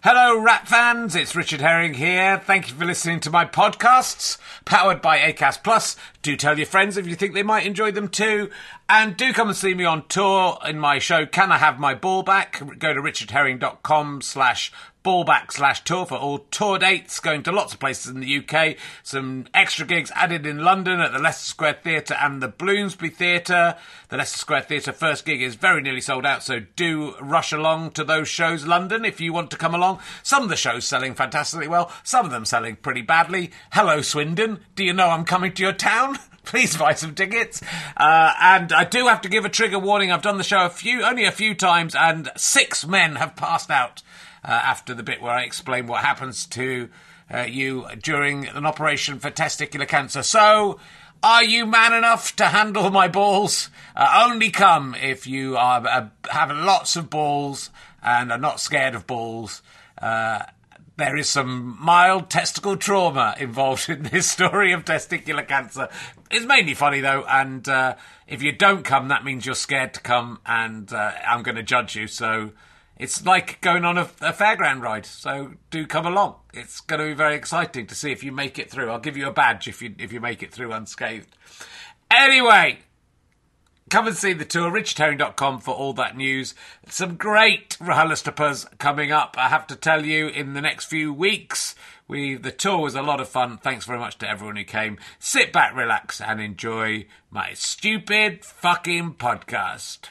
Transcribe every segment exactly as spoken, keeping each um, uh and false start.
Hello, Rat fans. It's Richard Herring here. Thank you for listening to my podcasts, powered by Acast Plus. Do tell your friends if you think they might enjoy them too. And do come and see me on tour in my show, Can I Have My Ball Back? Go to richardherring.com slash ballback slash tour for all tour dates, going to lots of places in the U K. Some extra gigs added in London at the Leicester Square Theatre and the Bloomsbury Theatre. The Leicester Square Theatre first gig is very nearly sold out, so do rush along to those shows, London, if you want to come along. Some of the shows selling fantastically well, some of them selling pretty badly. Hello, Swindon. Do you know I'm coming to your town? Please buy some tickets. Uh, and I do have to give a trigger warning. I've done the show a few, only a few times, and six men have passed out uh, after the bit where I explain what happens to uh, you during an operation for testicular cancer. So, are you man enough to handle my balls? Uh, only come if you are uh, have lots of balls and are not scared of balls. Uh, There is some mild testicle trauma involved in this story of testicular cancer. It's mainly funny, though, and uh, if you don't come, that means you're scared to come, and uh, I'm going to judge you. So it's like going on a, a fairground ride, so do come along. It's going to be very exciting to see if you make it through. I'll give you a badge if you if you make it through unscathed. Anyway, come and see the tour, richard herring dot com for all that news. Some great RHLSTPs coming up, I have to tell you, in the next few weeks. We The tour was a lot of fun. Thanks very much to everyone who came. Sit back, relax, and enjoy my stupid fucking podcast.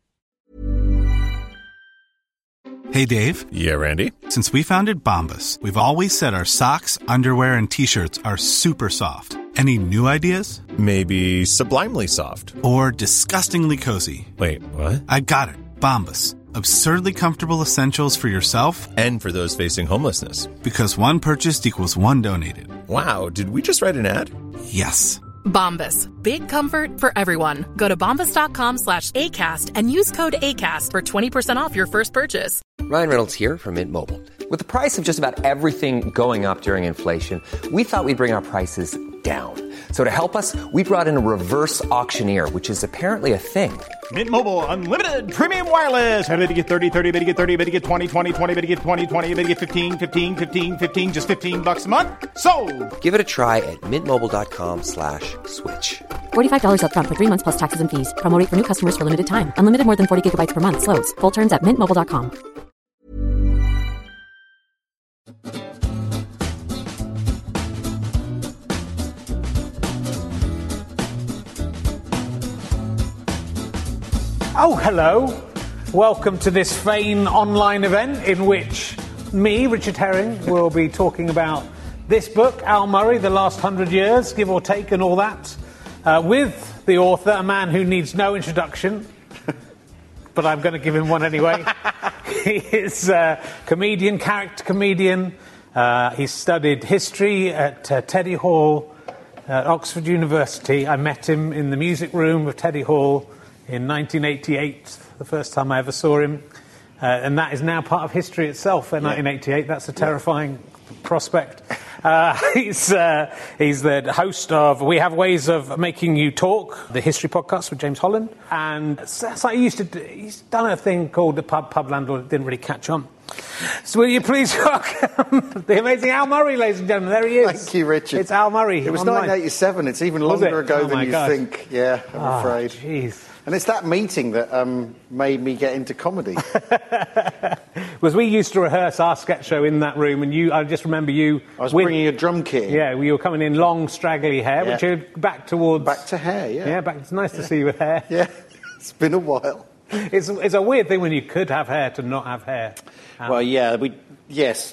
Hey, Dave. Yeah, Randy. Since we founded Bombas, we've always said our socks, underwear, and T-shirts are super soft. Any new ideas? Maybe sublimely soft. Or disgustingly cozy. Wait, what? I got it. Bombas. Absurdly comfortable essentials for yourself and for those facing homelessness. Because one purchased equals one donated. Wow, did we just write an ad? Yes. Bombas. Big comfort for everyone. Go to bombas.com slash ACAST and use code ACAST for twenty percent off your first purchase. Ryan Reynolds here from Mint Mobile. With the price of just about everything going up during inflation, we thought we'd bring our prices down. So to help us, we brought in a reverse auctioneer, which is apparently a thing. Mint Mobile Unlimited Premium Wireless. How to get thirty, thirty, how to get thirty, how to get twenty, twenty, twenty, how to get twenty, twenty, how to get fifteen, fifteen, fifteen, fifteen, just fifteen bucks a month? Sold! Give it a try at mintmobile.com slash switch. forty-five dollars up front for three months plus taxes and fees. Promo rate for new customers for limited time. Unlimited more than forty gigabytes per month. Slows full terms at mint mobile dot com. Oh, hello. Welcome to this Fane online event in which me, Richard Herring, will be talking about this book, Al Murray, The Last Hundred Years, give or take, and all that, uh, with the author, a man who needs no introduction, but I'm going to give him one anyway. He is a comedian, character comedian. Uh, he studied history at uh, Teddy Hall at Oxford University. I met him in the music room of Teddy Hall in nineteen eighty-eight, the first time I ever saw him. Uh, and that is now part of history itself in yeah. nineteen eighty-eight. That's a terrifying yeah. prospect. Uh, he's, uh, he's the host of We Have Ways of Making You Talk, the history podcast with James Holland. And so, so he used to do, he's done a thing called The Pub Pub Landlord. It didn't really catch on. So will you please welcome the amazing Al Murray, ladies and gentlemen. There he is. Thank you, Richard. It's Al Murray. It was nineteen eighty-seven. It's even longer ago oh than you God. think. Yeah, I'm oh, afraid. Jeez. And it's that meeting that um, made me get into comedy. Because we used to rehearse our sketch show in that room, and you, I just remember you... I was with, bringing a drum kit. Yeah, you were coming in long, straggly hair, yeah. which you're back towards... Back to hair, yeah. Yeah, back. It's nice to see you with hair. Yeah, it's been a while. It's, it's a weird thing when you could have hair to not have hair. Um, well, yeah, we... Yes.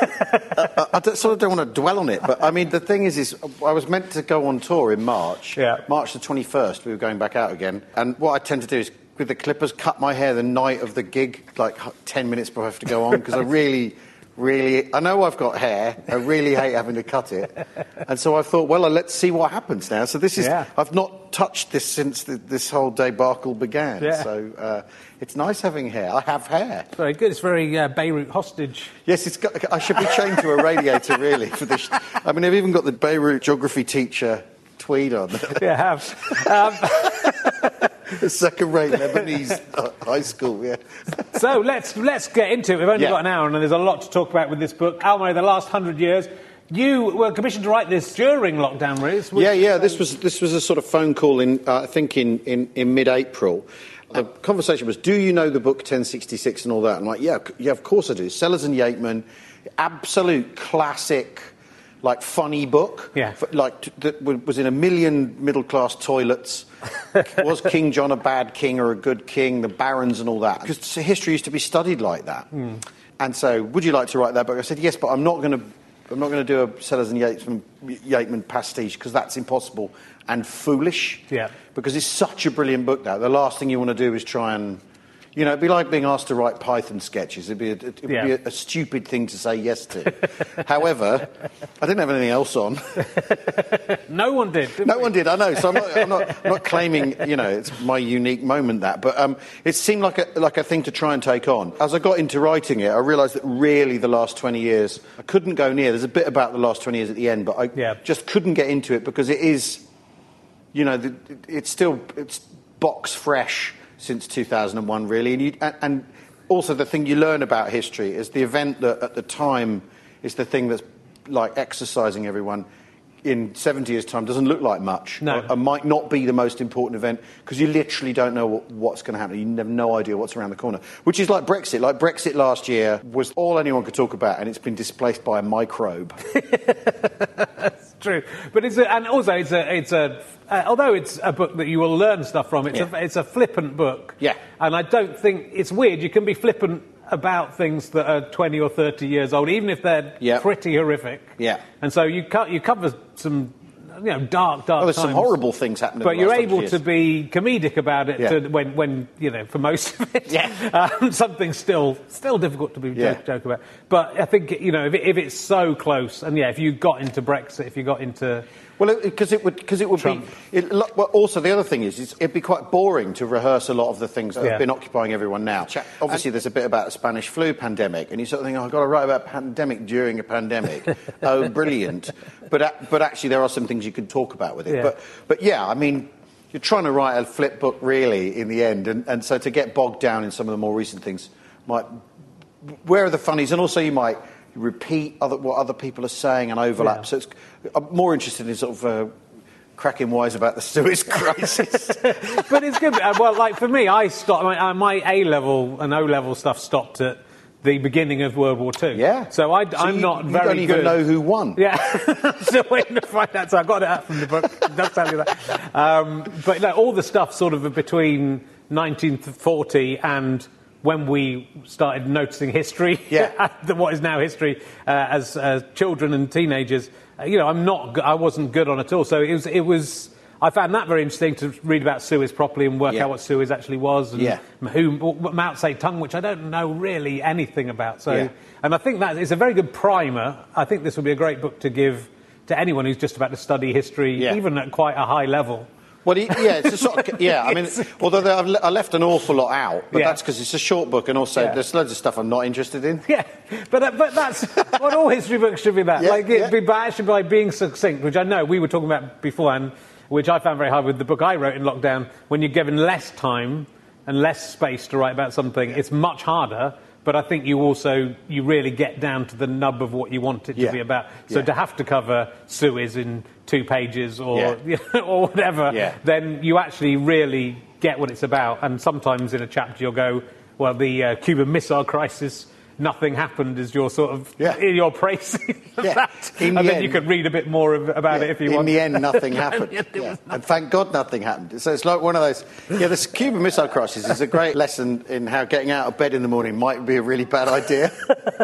I, I, I sort of don't want to dwell on it, but I mean, the thing is, is I was meant to go on tour in March. Yeah. March the twenty-first, we were going back out again. And what I tend to do is, with the clippers, cut my hair the night of the gig, like ten minutes before I have to go on, because I really, really, I know I've got hair, I really hate having to cut it. And so I thought, well, let's see what happens now. So this is, yeah. I've not touched this since the, this whole debacle began. Yeah. So uh, it's nice having hair. I have hair. It's very good. It's very uh, Beirut hostage. Yes, it's got, I should be chained to a radiator, really, for this. I mean, I've even got the Beirut geography teacher tweed on. Yeah, I have. Um, a second-rate Lebanese uh, high school, yeah. So let's let's get into it. We've only Yeah. got an hour, and there's a lot to talk about with this book. Al Murray, The Last Hundred Years. You were commissioned to write this during lockdown, Riz. Yeah, yeah. This was this was a sort of phone call in, uh, I think, in, in, in mid-April. The conversation was, do you know the book ten sixty-six and all that? I'm like, yeah, c- yeah, of course I do. Sellers and Yateman, absolute classic, like, funny book. Yeah. F- Like, t- that w- was in a million middle-class toilets. Was King John a bad king or a good king? The barons and all that. Because history used to be studied like that. And so, would you like to write that book? I said, yes, but I'm not going to I'm not going to do a Sellers and Yateman, Yateman pastiche because that's impossible and foolish. Yeah. Because it's such a brilliant book now. The last thing you want to do is try and, you know, it'd be like being asked to write Python sketches. It'd be a, it would Yeah. be a, a stupid thing to say yes to. However, I didn't have anything else on. No one did. did No we? one did, I know. So I'm not, I'm not, I'm not claiming, you know, it's my unique moment, that. But um, it seemed like a, like a thing to try and take on. As I got into writing it, I realised that really the last twenty years, I couldn't go near. There's a bit about the last twenty years at the end, but I Yeah. just couldn't get into it because it is, you know, the, it's still it's box fresh since two thousand one, really. And, you, and, and also the thing you learn about history is the event that at the time is the thing that's like exercising everyone in seventy years' time doesn't look like much. No. Or, or might not be the most important event because you literally don't know what, what's going to happen. You have no idea what's around the corner. Which is like Brexit. Like Brexit last year was all anyone could talk about, and it's been displaced by a microbe. It's true, but it's a, and also it's a it's a uh, although it's a book that you will learn stuff from. It's Yeah. a it's a flippant book. Yeah. And I don't think it's weird. You can be flippant about things that are twenty or thirty years old, even if they're Yeah. pretty horrific. Yeah. And so you co- you cover some, you know, dark, dark Oh, there's times. some horrible things happening. But in the you're last able hundred to years. be comedic about it Yeah. to when, when, you know, for most of it. Yeah. Um, something's still still difficult to be Yeah. joke, joke about. But I think, you know, if, it, if it's so close, and yeah, if you got into Brexit, if you got into... Well, because it, it would, because it would Trump. be. It, lo- well, also, the other thing is, is, it'd be quite boring to rehearse a lot of the things that Yeah. have been occupying everyone now. Obviously, there's a bit about the Spanish flu pandemic, and you sort of think, oh, I've got to write about a pandemic during a pandemic. Oh, brilliant! But a- but actually, there are some things you could talk about with it. Yeah. But but yeah, I mean, you're trying to write a flip book, really, in the end, and, and so to get bogged down in some of the more recent things might. Where are the funnies? And also, you might repeat other, what other people are saying and overlap. Yeah. So it's, I'm more interested in sort of. Uh, cracking wise about the Suez crisis. But it's good. Uh, Well, like for me, I stopped. My, uh, my A-level and O-level stuff stopped at the beginning of World War Two. Yeah. So, I, So I'm you, not you very don't even good. know who won. Yeah, still waiting to find out. So I got it out from the book. It does tell you that. Um, but no, all the stuff sort of between nineteen forty and when we started noticing history, Yeah. what is now history, uh, as uh, children and teenagers. Uh, you know, I'm not. I wasn't good on it at all. So it was. It was. I found that very interesting to read about Suez properly and work Yeah. out what Suez actually was and Yeah. who Mao Zedong, which I don't know really anything about. So, Yeah. and I think that is a very good primer. I think this would be a great book to give to anyone who's just about to study history, Yeah. even at quite a high level. Well, he- yeah, it's a sort of, yeah. I mean, although I've le- I left an awful lot out, but Yeah. that's because it's a short book, and also Yeah. there's loads of stuff I'm not interested in. Yeah, but uh, but that's what all history books should be that. Yeah, like it yeah. be by, actually by being succinct, which I know we were talking about beforehand, which I found very hard with the book I wrote in lockdown. When you're given less time and less space to write about something, it's much harder. But I think you also you really get down to the nub of what you want it to Yeah. be about. So Yeah. to have to cover Suez in two pages or Yeah. you know, or whatever, Yeah. then you actually really get what it's about. And sometimes in a chapter you'll go, well, the uh, Cuban Missile Crisis, nothing happened, is your sort of Yeah. your praising of Yeah. that. In And the then you end- could read a bit more of, about Yeah, it if you in want. the end, nothing happened. Yeah, there Yeah. was And thank God nothing happened. So it's like one of those. Yeah, this Cuban Missile Crisis is a great lesson in how getting out of bed in the morning might be a really bad idea.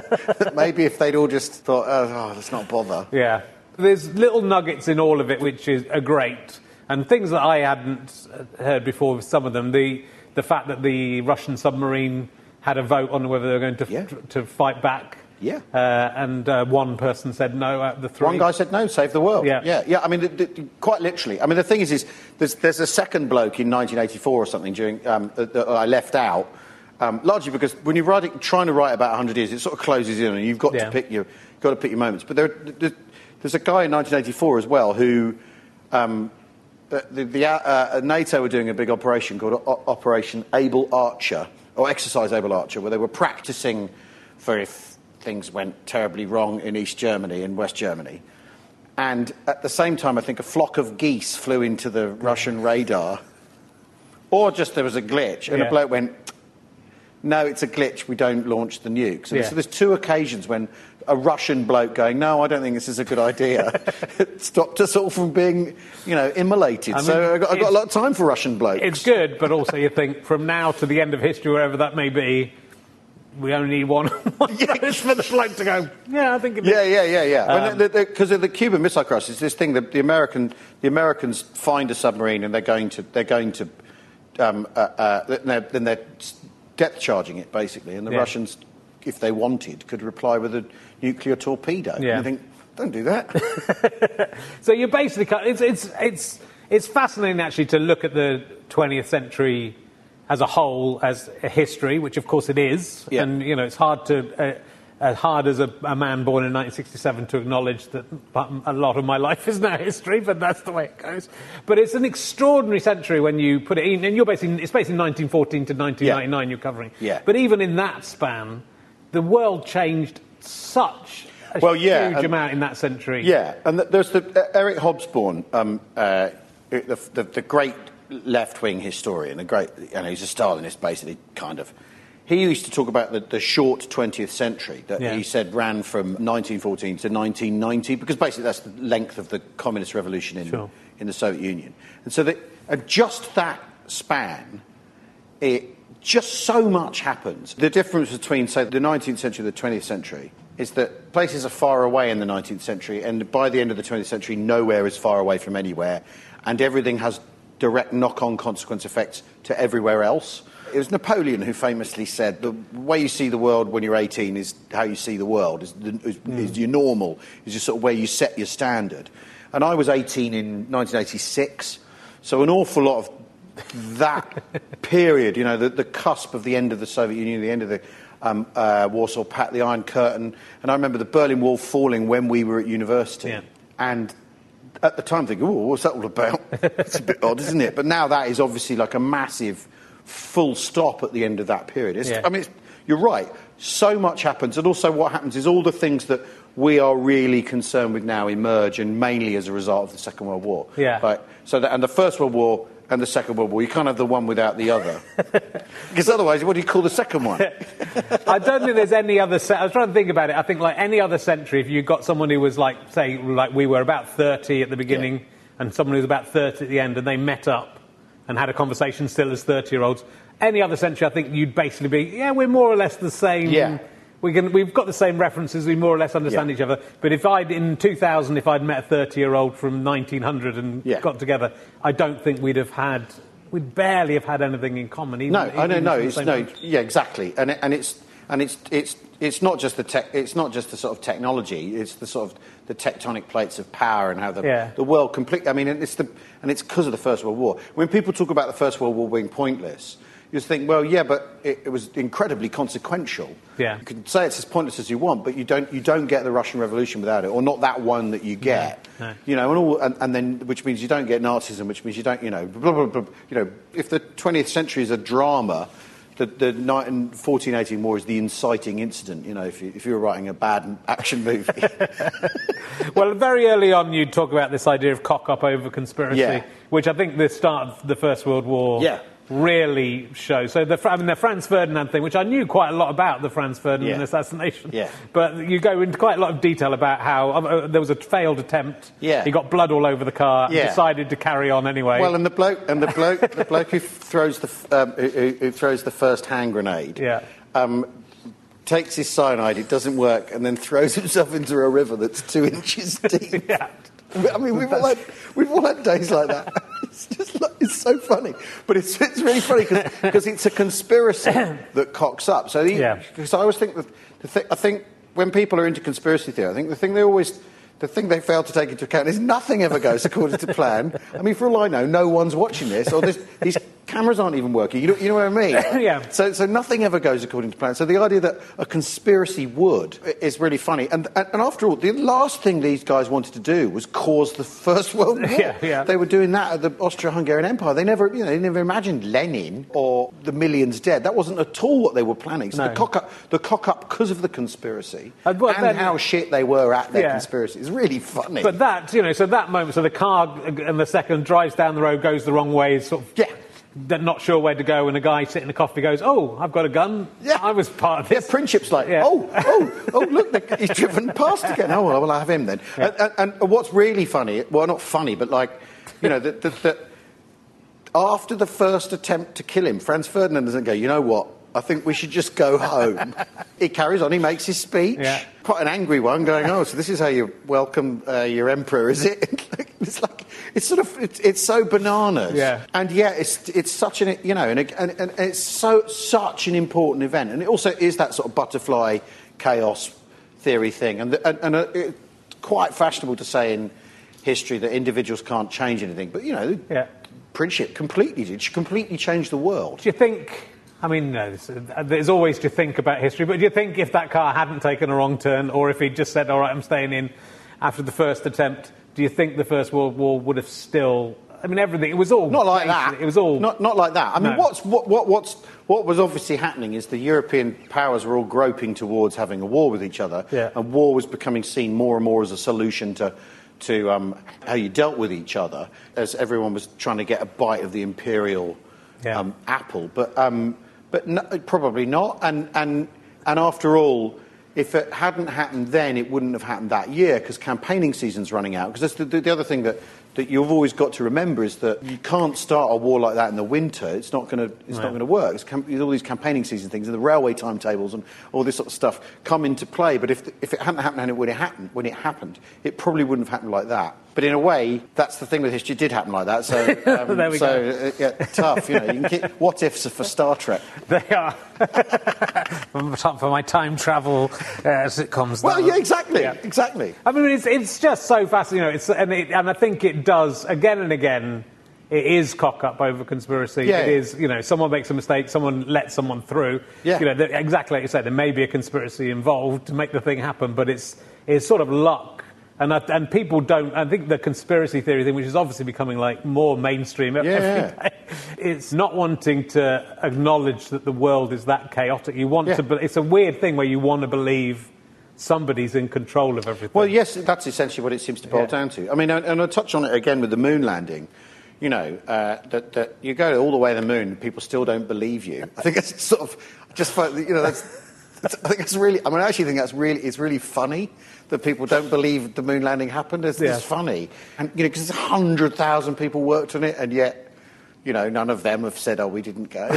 Maybe if they'd all just thought, oh, oh, let's not bother. Yeah. There's little nuggets in all of it which is, are great. And things that I hadn't uh, heard before with some of them. The, the fact that the Russian submarine had a vote on whether they were going to, Yeah. to fight back. Yeah. Uh, and uh, one person said no out of the three. One guy said no, save the world. Yeah. yeah, yeah. I mean, the, the, quite literally. I mean, the thing is, is there's, there's a second bloke in nineteen eighty-four or something during um, that, that I left out, um, largely because when you're writing, trying to write about one hundred years, it sort of closes in, and you've got Yeah. to pick your, got to pick your moments. But there, there, there's a guy in nineteen eighty-four as well who um, the, the, the uh, NATO were doing a big operation called o- Operation Able Archer, or Exercise Able Archer, where they were practicing for if things went terribly wrong in East Germany and West Germany. And at the same time, I think a flock of geese flew into the Russian radar, or just there was a glitch, and yeah. a bloke went, no, it's a glitch, we don't launch the nukes. And yeah. so there's two occasions when a Russian bloke going, no, I don't think this is a good idea, stopped us all from being, you know, immolated. I mean, so I've got, I've got a lot of time for Russian blokes. It's good, but also you think from now to the end of history, wherever that may be, we only need one, one yeah. for the bloke to go, yeah, I think it is. Yeah, yeah, yeah, yeah. Um, Because of the Cuban Missile Crisis, this thing that the American, the Americans find a submarine and they're going to, they're going to, um, uh, uh, then they're, then they're depth charging it basically, and the yeah. Russians, if they wanted, could reply with a nuclear torpedo. Yeah. And you think, don't do that. So you're basically, it's it's it's it's fascinating actually to look at the twentieth century as a whole, as a history, which of course it is, yeah. and you know it's hard to, uh, as hard as a, a man born in nineteen sixty-seven to acknowledge that a lot of my life is now history, but that's the way it goes. But it's an extraordinary century when you put it in, and you're basically, it's basically nineteen fourteen to nineteen ninety-nine yeah. you're covering. Yeah. But even in that span, the world changed such a well, yeah, huge and, amount in that century. Yeah, and there's the uh, Eric Hobsbawm, um, uh, the, the, the great left-wing historian, a great, you know, he's a Stalinist, basically, kind of. He used to talk about the, the short twentieth century that yeah. he said ran from nineteen fourteen to nineteen ninety, because basically that's the length of the communist revolution in, sure. in the Soviet Union. And so that, uh, just that span, it just so much happens. The difference between, say, the nineteenth century and the twentieth century is that places are far away in the nineteenth century, and by the end of the twentieth century, nowhere is far away from anywhere, and everything has direct knock-on consequence effects to everywhere else. It was Napoleon who famously said, the way you see the world when you're eighteen is how you see the world, is, is, mm. is your normal, is just sort of where you set your standard. And I was eighteen in nineteen eighty-six, so an awful lot of that period, you know, the, the cusp of the end of the Soviet Union, the end of the um, uh, Warsaw Pact, the Iron Curtain, and I remember the Berlin Wall falling when we were at university. Yeah. And at the time thinking, oh, what's that all about? It's a bit odd, isn't it? But now that is obviously like a massive full stop at the end of that period. It's, yeah. I mean, it's, you're right. So much happens. And also what happens is all the things that we are really concerned with now emerge, and mainly as a result of the Second World War. Yeah. Right? So that, and the First World War and the Second World War, you can't have the one without the other. Because otherwise, what do you call the second one? I don't think there's any other... Se- I was trying to think about it. I think, like, any other century, if you got someone who was, like, say, like we were about thirty at the beginning, yeah. and someone who was about thirty at the end, and they met up and had a conversation still as thirty-year-olds, any other century, I think you'd basically be, yeah, we're more or less the same... Yeah. We can, we've got the same references, we more or less understand yeah. each other. But if I'd, in two thousand, if I'd met a thirty-year-old from nineteen hundred and yeah. got together, I don't think we'd have had, we'd barely have had anything in common. Even, no, even I don't know. from It's the no, age. yeah, exactly. And it, and it's and it's it's it's not just the tech. It's not just the sort of technology. It's the sort of the tectonic plates of power and how the yeah. the world completely. I mean, it's the and it's because of the First World War. When people talk about the First World War being pointless, you just think, well, yeah, but it, it was incredibly consequential. Yeah. You can say it's as pointless as you want, but you don't you don't get the Russian Revolution without it, or not that one that you get. No, no. You know, and, all, and, and then which means you don't get Nazism, which means you don't, you know, blah, blah, blah, you know, if the twentieth century is a drama, the the fourteen eighteen War is the inciting incident. You know, if you, if you were writing a bad action movie. Well, very early on, you'd talk about this idea of cock-up over conspiracy, Yeah. which I think the start of the First World War Yeah. really shows. So the, I mean, the Franz Ferdinand thing, which I knew quite a lot about the Franz Ferdinand Yeah. assassination, Yeah. but you go into quite a lot of detail about how uh, there was a failed attempt. Yeah. He got blood all over the car. Yeah. And decided to carry on anyway. Well, and the bloke and the bloke the bloke who throws the f- um, who, who- who throws the first hand grenade. Yeah. Um, takes his cyanide, it doesn't work, and then throws himself into a river that's two inches deep. Yeah. I mean, we've all had we've all had days like that. It's just like, it's so funny, but it's it's really funny because it's a conspiracy that cocks up. So Yeah. because I always think that the th- I think when people are into conspiracy theory, I think the thing they always the thing they fail to take into account is nothing ever goes according to plan. I mean, for all I know, no one's watching this, or this, these cameras aren't even working. You know, you know what I mean? Yeah. So, so nothing ever goes according to plan. So the idea that a conspiracy would is really funny. And, and, and after all, the last thing these guys wanted to do was cause the First World War. Yeah, yeah. They were doing that at the Austro-Hungarian Empire. They never, you know, they never imagined Lenin or the millions dead. That wasn't at all what they were planning. So No. the cock up, the cock up because of the conspiracy Uh, but and then- how shit they were at their Yeah. conspiracy is really funny. But that, you know, so that moment, so the car and the second drives down the road, goes the wrong way, sort of. Yeah. They're not sure where to go, and a guy sitting in a coffee goes, "Oh, I've got a gun. Yeah. I was part of Yeah, this." Princip's like, Yeah. oh, oh, oh, look, the- he's driven past again. Oh, well, I'll have him then. Yeah. And, and, and what's really funny, well, not funny, but like, you know, that, that, that after the first attempt to kill him, Franz Ferdinand doesn't go, you know what, I think we should just go home. He carries on, he makes his speech, Yeah. quite an angry one, going, oh, so this is how you welcome uh, your emperor, is it? It's like, it's sort of, it's, it's so bananas. Yeah. And yeah, it's it's such an, you know, and, and, and it's so such an important event. And it also is that sort of butterfly chaos theory thing. And, the, and, and uh, it's quite fashionable to say in history that individuals can't change anything. But, you know, Yeah. Princip completely did. She completely changed the world. Do you think? I mean, no, there's, there's always to think about history, but do you think if that car hadn't taken a wrong turn, or if he'd just said, "All right, I'm staying in," after the first attempt, do you think the First World War would have still? I mean, everything. It was all Not like that. It was all not not like that. I mean, No. what's what, what what's what was obviously happening is the European powers were all groping towards having a war with each other, Yeah. and war was becoming seen more and more as a solution to to um, how you dealt with each other, as everyone was trying to get a bite of the imperial Yeah. um, apple. But um, but no, probably not. And and and after all, if it hadn't happened then, it wouldn't have happened that year because campaigning season's running out. Because that's the, the, the other thing that, that you've always got to remember is that you can't start a war like that in the winter. It's not going to it's No. not going to work. It's cam- all these campaigning season things and the railway timetables and all this sort of stuff come into play. But if the, if it hadn't happened when it happened, when it happened, it probably wouldn't have happened like that. But in a way, that's the thing with history. It did happen like that. So um, There we so go. uh, yeah, tough. You know, you can keep, what ifs are for Star Trek. They are. For my time travel uh, sitcoms. Well, that yeah, was- exactly, Yeah. exactly. I mean, it's it's just so fascinating, you know. It's and it, and I think it does again and again. It is cock up over conspiracy. Yeah. It is, you know, someone makes a mistake, someone lets someone through. Yeah. You know, th- exactly like you said, there may be a conspiracy involved to make the thing happen, but it's it's sort of luck. And I, and people don't. I think the conspiracy theory thing, which is obviously becoming like more mainstream every Yeah. day, it's not wanting to acknowledge that the world is that chaotic. You want Yeah. to. Be, it's a weird thing where you want to believe somebody's in control of everything. Well, yes, that's essentially what it seems to boil Yeah. down to. I mean, and, and I'll touch on it again with the moon landing. You know, uh, that, that you go all the way to the moon, and people still don't believe you. I think it's sort of just, find- you know, that's. that's I think it's really. I mean, I actually think that's really. It's really funny that people don't believe the moon landing happened. It's, Yeah. it's funny, and you know, because a hundred thousand people worked on it, and yet, you know, none of them have said, "Oh, we didn't go."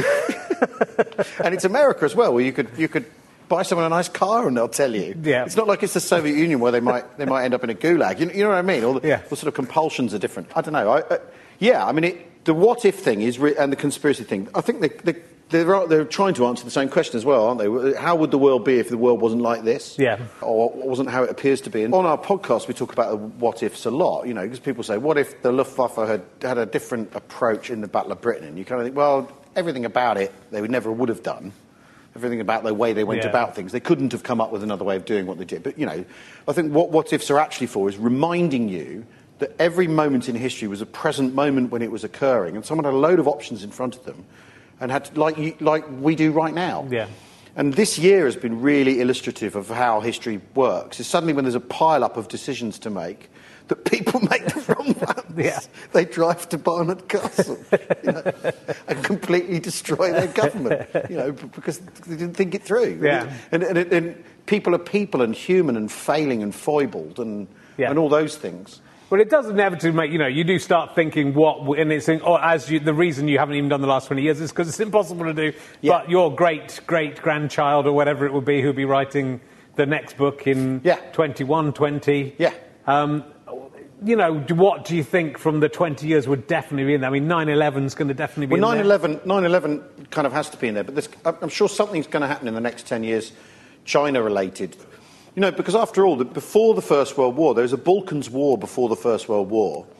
And it's America as well, where you could you could. Buy someone a nice car and they'll tell you. Yeah. It's not like it's the Soviet Union where they might they might end up in a gulag. You, you know what I mean? All the, Yeah. the sort of compulsions are different. I don't know. I, uh, yeah, I mean, it, the what if thing is re- and the conspiracy thing. I think they, they, they're they're trying to answer the same question as well, aren't they? How would the world be if the world wasn't like this? Yeah. Or wasn't how it appears to be? And on our podcast, we talk about the what ifs a lot. You know, because people say, what if the Luftwaffe had had a different approach in the Battle of Britain? And you kind of think, well, everything about it they would never would have done. Everything about the way they went Yeah. about things. They couldn't have come up with another way of doing what they did. But, you know, I think what what-ifs are actually for is reminding you that every moment in history was a present moment when it was occurring, and someone had a load of options in front of them, and had to, like, you, like we do right now. Yeah. And this year has been really illustrative of how history works. Is suddenly when there's a pile-up of decisions to make, that people make the wrong ones. Yeah. They drive to Barnard Castle, you know, and completely destroy their government, you know, b- because they didn't think it through. Yeah. And, and, and people are people and human and failing and foibled and Yeah. and all those things. Well, it does inevitably make, you know, you do start thinking what, and it's, or as you, the reason you haven't even done the last twenty years is because it's impossible to do. Yeah. But your great, great grandchild or whatever it would be who'll be writing the next book in Yeah. twenty-one, twenty. Yeah. Um, you know, do- what do you think from the twenty years would definitely be in there? I mean, nine eleven's going to definitely be Well, in nine there. eleven, nine eleven kind of has to be in there, but there's, I'm sure something's going to happen in the next ten years, China-related. You know, because after all, the, before the First World War, there was a Balkans War before the First World War,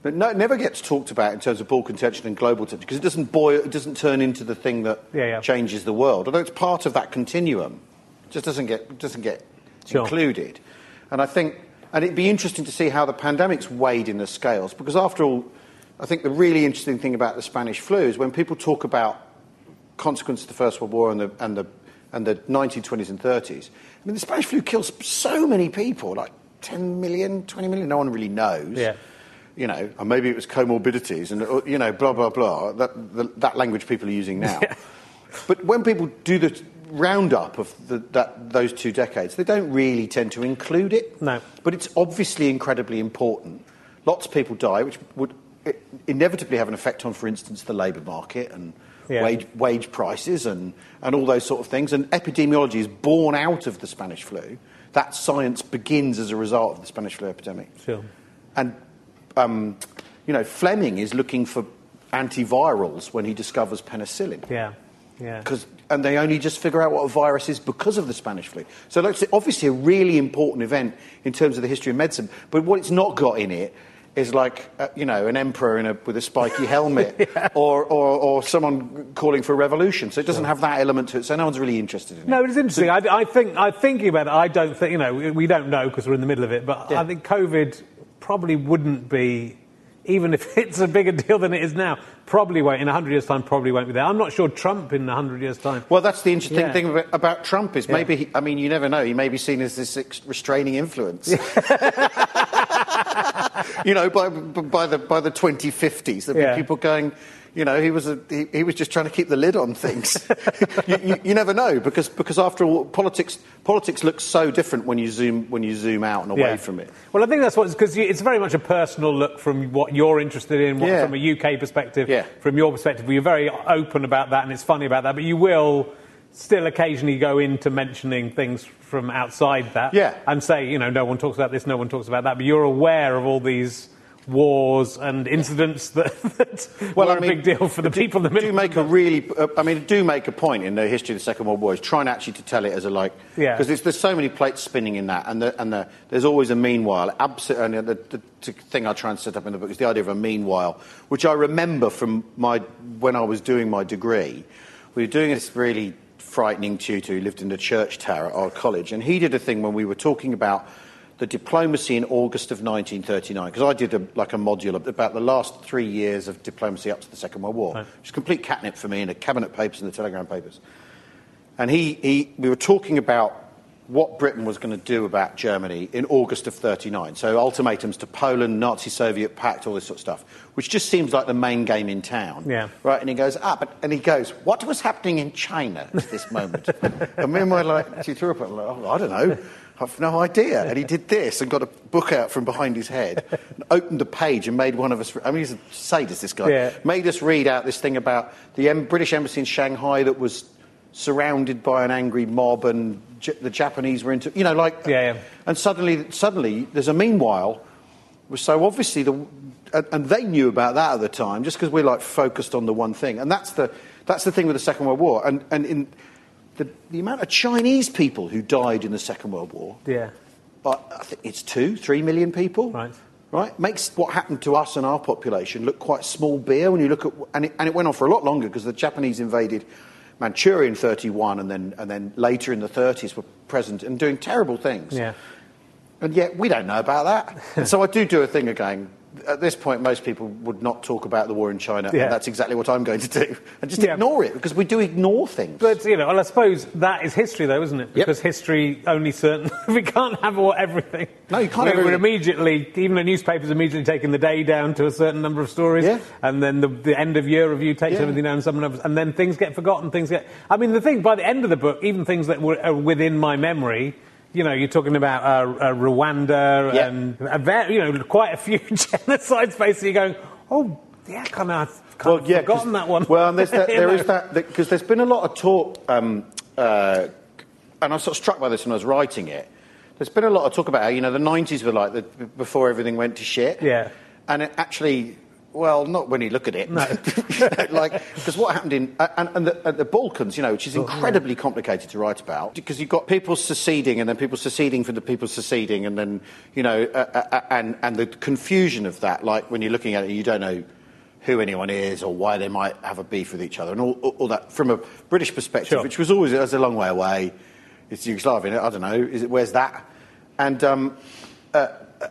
But no, it never gets talked about in terms of ball contention and global tension because it doesn't boil, it doesn't turn into the thing that yeah, yeah. changes the world. Although it's part of that continuum, it just doesn't get doesn't get sure. included. And I think, and it'd be interesting to see how the pandemic's weighed in the scales because after all, I think the really interesting thing about the Spanish flu is when people talk about consequences of the First World War and the and the and the nineteen twenties and thirties. I mean, the Spanish flu kills so many people, like ten million, twenty million. No one really knows. Yeah. You know, or maybe it was comorbidities and, you know, blah, blah, blah, that, the, that language people are using now. Yeah. But when people do the roundup of the, that, those two decades, they don't really tend to include it. No. But it's obviously incredibly important. Lots of people die, which would inevitably have an effect on, for instance, the labour market and yeah. wage, wage prices and, and all those sort of things. And epidemiology is born out of the Spanish flu. That science begins as a result of the Spanish flu epidemic. Sure. And Um, you know, Fleming is looking for antivirals when he discovers penicillin. Yeah, yeah. Because and they only just figure out what a virus is because of the Spanish flu. So it's obviously a really important event in terms of the history of medicine. But what it's not got in it is like, uh, you know, an emperor in a, with a spiky helmet yeah. or, or, or someone calling for a revolution. So it doesn't have that element to it. So no one's really interested in it. No, it's interesting. So, I, I think, I'm thinking about it, I don't think, you know, we don't know because we're in the middle of it. But yeah. I think COVID probably wouldn't be, even if it's a bigger deal than it is now, probably won't, in one hundred years' time, probably won't be there. I'm not sure Trump in one hundred years' time. Well, that's the interesting yeah. thing about, about Trump is maybe, yeah. he, I mean, you never know, he may be seen as this ex- restraining influence. you know, by, by the by the twenty fifties, there'll yeah. be people going, you know, he was a, he, he was just trying to keep the lid on things. you, you, you never know because because after all, politics politics looks so different when you zoom when you zoom out and away yeah. from it. Well, I think that's what because it's very much a personal look from what you're interested in, what, yeah. from a U K perspective, yeah. from your perspective. You're very open about that, and it's funny about that. But you will still occasionally go into mentioning things from outside that, yeah. and say, you know, no one talks about this, no one talks about that. But you're aware of all these wars and incidents that, that well, were I mean, a big deal for the do, people in the middle. Do make a really, uh, I mean, do make a point in the history of the Second World War is trying actually to tell it as a like, yeah, because there's so many plates spinning in that, and the, and the, there's always a meanwhile. Absolutely, and the, the, the thing I try and set up in the book is the idea of a meanwhile, which I remember from my when I was doing my degree. We were doing this really frightening tutor who lived in the church tower at our college, and he did a thing when we were talking about the diplomacy in August of nineteen thirty-nine, because I did a, like a module about the last three years of diplomacy up to the Second World War. Right. It was complete catnip for me in the cabinet papers and the telegram papers. And he, he, we were talking about what Britain was going to do about Germany in August of thirty-nine. So ultimatums to Poland, Nazi-Soviet pact, all this sort of stuff, which just seems like the main game in town. Yeah. Right? And he goes, ah, but, and he goes, what was happening in China at this moment? And me and my like, tutor up, I'm like, oh, I don't know. I've no idea. And he did this and got a book out from behind his head, and opened a page and made one of us, I mean, he's a sadist, this guy, yeah. made us read out this thing about the em- British embassy in Shanghai that was surrounded by an angry mob and J- the Japanese were into, you know, like, yeah, yeah. and suddenly, suddenly there's a meanwhile, so obviously, the, and, and they knew about that at the time, just because we're like focused on the one thing. And that's the, that's the thing with the Second World War. And, and in the, the amount of Chinese people who died in the Second World War, yeah. but I think it's two, three million people. Right. Right? Makes what happened to us and our population look quite small beer when you look at, and it, and it went on for a lot longer because the Japanese invaded Manchuria in thirty-one, and then and then later in the thirties were present and doing terrible things. Yeah. And yet we don't know about that. And so I do do a thing again. At this point, most people would not talk about the war in China, yeah. and that's exactly what I'm going to do. And just yeah. ignore it, because we do ignore things. But, you know, well, I suppose that is history, though, isn't it? Because yep. history only certain... we can't have all, everything. No, you can't we're, have everything. We're immediately... Even the newspapers immediately taking the day down to a certain number of stories. Yeah. And then the, the end-of-year review takes yeah. everything down to someone else. And then things get forgotten, things get... I mean, the thing, by the end of the book, even things that were are within my memory... You know, you're talking about uh, uh, Rwanda yeah. and, a very, you know, quite a few genocides, basically going, oh, yeah, kind of, kind well, of yeah, forgotten that one. Well, and there's that, there is that, because there's been a lot of talk, um, uh, and I was sort of struck by this when I was writing it. There's been a lot of talk about how, you know, the nineties were like the, before everything went to shit. Yeah. And it actually, Well, not when you look at it. No. Like, because what happened in... And, and the, uh, the Balkans, you know, which is incredibly complicated to write about, because you've got people seceding and then people seceding from the people seceding, and then, you know, uh, uh, and, and the confusion of that, like, when you're looking at it, you don't know who anyone is or why they might have a beef with each other, and all, all, all that from a British perspective, Sure. which was always that's a long way away. It's Yugoslavia, I don't know, is it, where's that? And... Um, uh,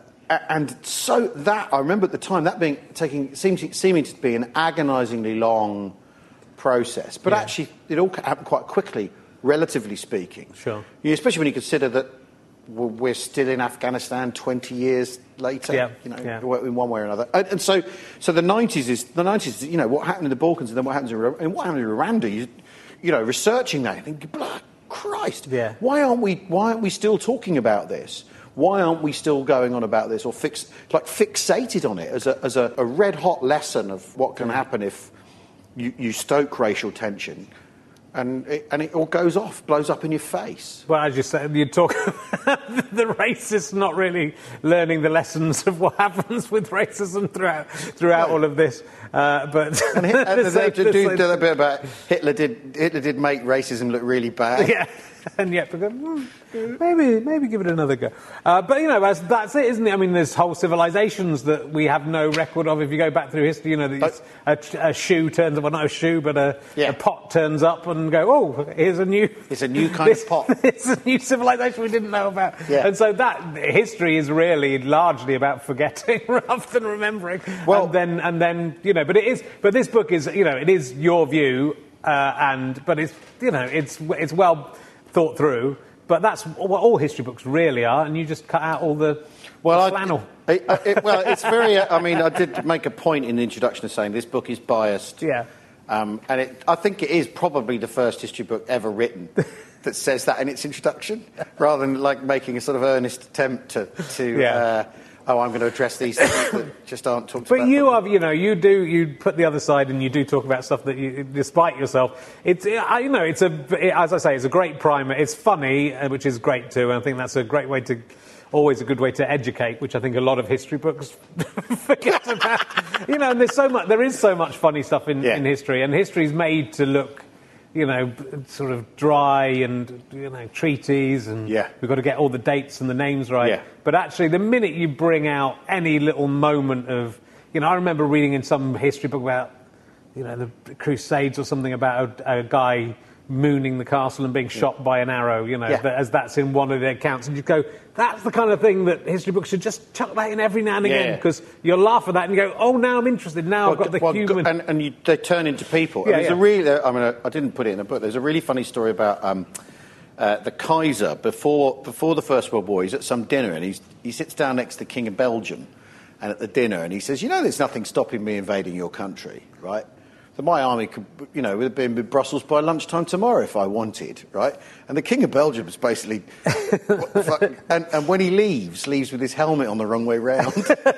And so that, I remember at the time, that being taking seeming, seeming to be an agonisingly long process. But yeah. actually, it all happened quite quickly, relatively speaking. Sure. Yeah, especially when you consider that we're still in Afghanistan twenty years later, yeah. you know, yeah. in one way or another. And, and so, so the nineties is the nineties. You know, what happened in the Balkans, and then what happens in and what happened in Rwanda. You, you know, researching that, you think, blood Christ, yeah. why aren't we? Why aren't we still talking about this? Why aren't we still going on about this or fix, like fixated on it as a, as a, a red-hot lesson of what can happen if you, you stoke racial tension and it, and it all goes off, blows up in your face? Well, as you said, you talk about the racists not really learning the lessons of what happens with racism throughout throughout Yeah. all of this. Uh, but And, Hit- and there's they a- do, do there's a- a bit about Hitler did Hitler did make racism look really bad. Yeah, and yet, because, hmm, maybe, maybe give it another go. Uh, but you know, that's, that's it, isn't it? I mean, there's whole civilizations that we have no record of. If you go back through history, you know, these, a, a shoe turns up, well, not a shoe, but a, Yeah. a pot turns up, and go, oh, here's a new, It's a new kind this, of pot. It's a new civilization we didn't know about. Yeah. And so that history is really largely about forgetting rather than remembering. Well- and then, and then, you know, but it is. But this book is, you know, it is your view, uh, and but it's, you know, it's it's well thought through, but that's what all history books really are, and you just cut out all the, Well, the I- flannel. I, I, it, well, it's very. I mean, I did make a point in the introduction of saying this book is biased. Yeah. Um, and it, I think it is probably the first history book ever written that says that in its introduction, rather than like making a sort of earnest attempt to. to Yeah. uh, oh, I'm going to address these things that just aren't talked But about. you are, you know, you do, you put the other side and you do talk about stuff that you, despite yourself, it's, I- you know, it's a, it, as I say, it's a great primer. It's funny, uh, which is great too, and I think that's a great way to, always a good way to educate, which I think a lot of history books forget about. You know, and there's so much, there is so much funny stuff in, Yeah. in history, and history's made to look, you know, sort of dry and, you know, treaties, and Yeah. we've got to get all the dates and the names right. Yeah. But actually, the minute you bring out any little moment of, you know, I remember reading in some history book about, you know, the Crusades or something about a, a guy mooning the castle and being shot by an arrow, you know, Yeah. that, as that's in one of their accounts. And you go, that's the kind of thing that history books should just chuck that in every now and again, Yeah. because you'll laugh at that and you go, oh, now I'm interested. Now I've got the well, human... and, and you, they turn into people. Yeah, And there's yeah. a really, I mean, I, I didn't put it in the book. There's a really funny story about um, uh, the Kaiser before before the First World War. He's at some dinner and he's, he sits down next to the King of Belgium, and at the dinner, and he says, "You know, there's nothing stopping me invading your country, right? That my army could, you know, would have been in Brussels by lunchtime tomorrow if I wanted, right?" And the King of Belgium is basically, what the fuck? And, and when he leaves, leaves with his helmet on the wrong way round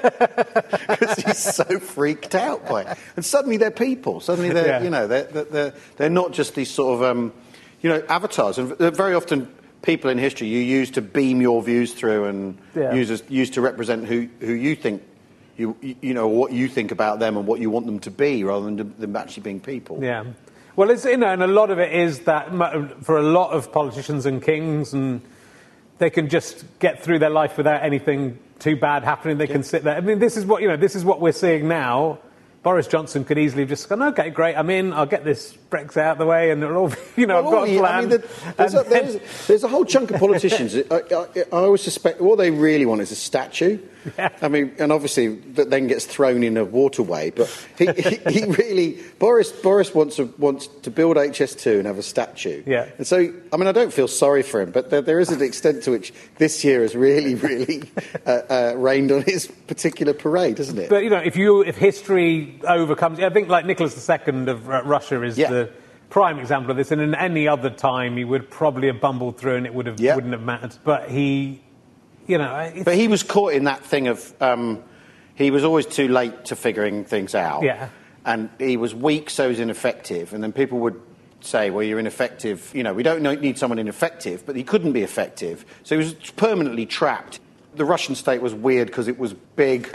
because he's so freaked out by it. And suddenly they're people. Suddenly they're, Yeah. you know, they're, they're they're not just these sort of, um, you know, avatars. And they're very often people in history you use to beam your views through and Yeah. use as, use to represent who who you think. You, you know, what you think about them and what you want them to be, rather than them actually being people. Yeah. Well, it's, you know, and a lot of it is that mo- for a lot of politicians and kings, and they can just get through their life without anything too bad happening. They can sit there. I mean, this is what, you know, this is what we're seeing now. Boris Johnson could easily have just gone, okay, great, I'm in, I'll get this Brexit out of the way, and it'll all, you know, Well, I've got a all- plan. I mean, the, there's, a, And then- there's, there's a whole chunk of politicians. I, I, I always suspect what they really want is a statue. Yeah. I mean, and obviously that then gets thrown in a waterway. But he, he, he really Boris Boris wants to, wants to build H S two and have a statue. Yeah. And so, I mean, I don't feel sorry for him, but there, there is an extent to which this year has really, really uh, uh, rained on his particular parade, hasn't it? But, you know, if you if history overcomes... I think, like, Nicholas the Second of uh, Russia is Yeah. the prime example of this, and in any other time he would probably have bumbled through and it would have, Yeah. wouldn't have mattered. But he, you know... It's, But he was caught in that thing of um, he was always too late to figuring things out. Yeah. And he was weak, so he was ineffective. And then people would say, well, you're ineffective. You know, we don't know- need someone ineffective, but he couldn't be effective. So he was permanently trapped. The Russian state was weird because it was big and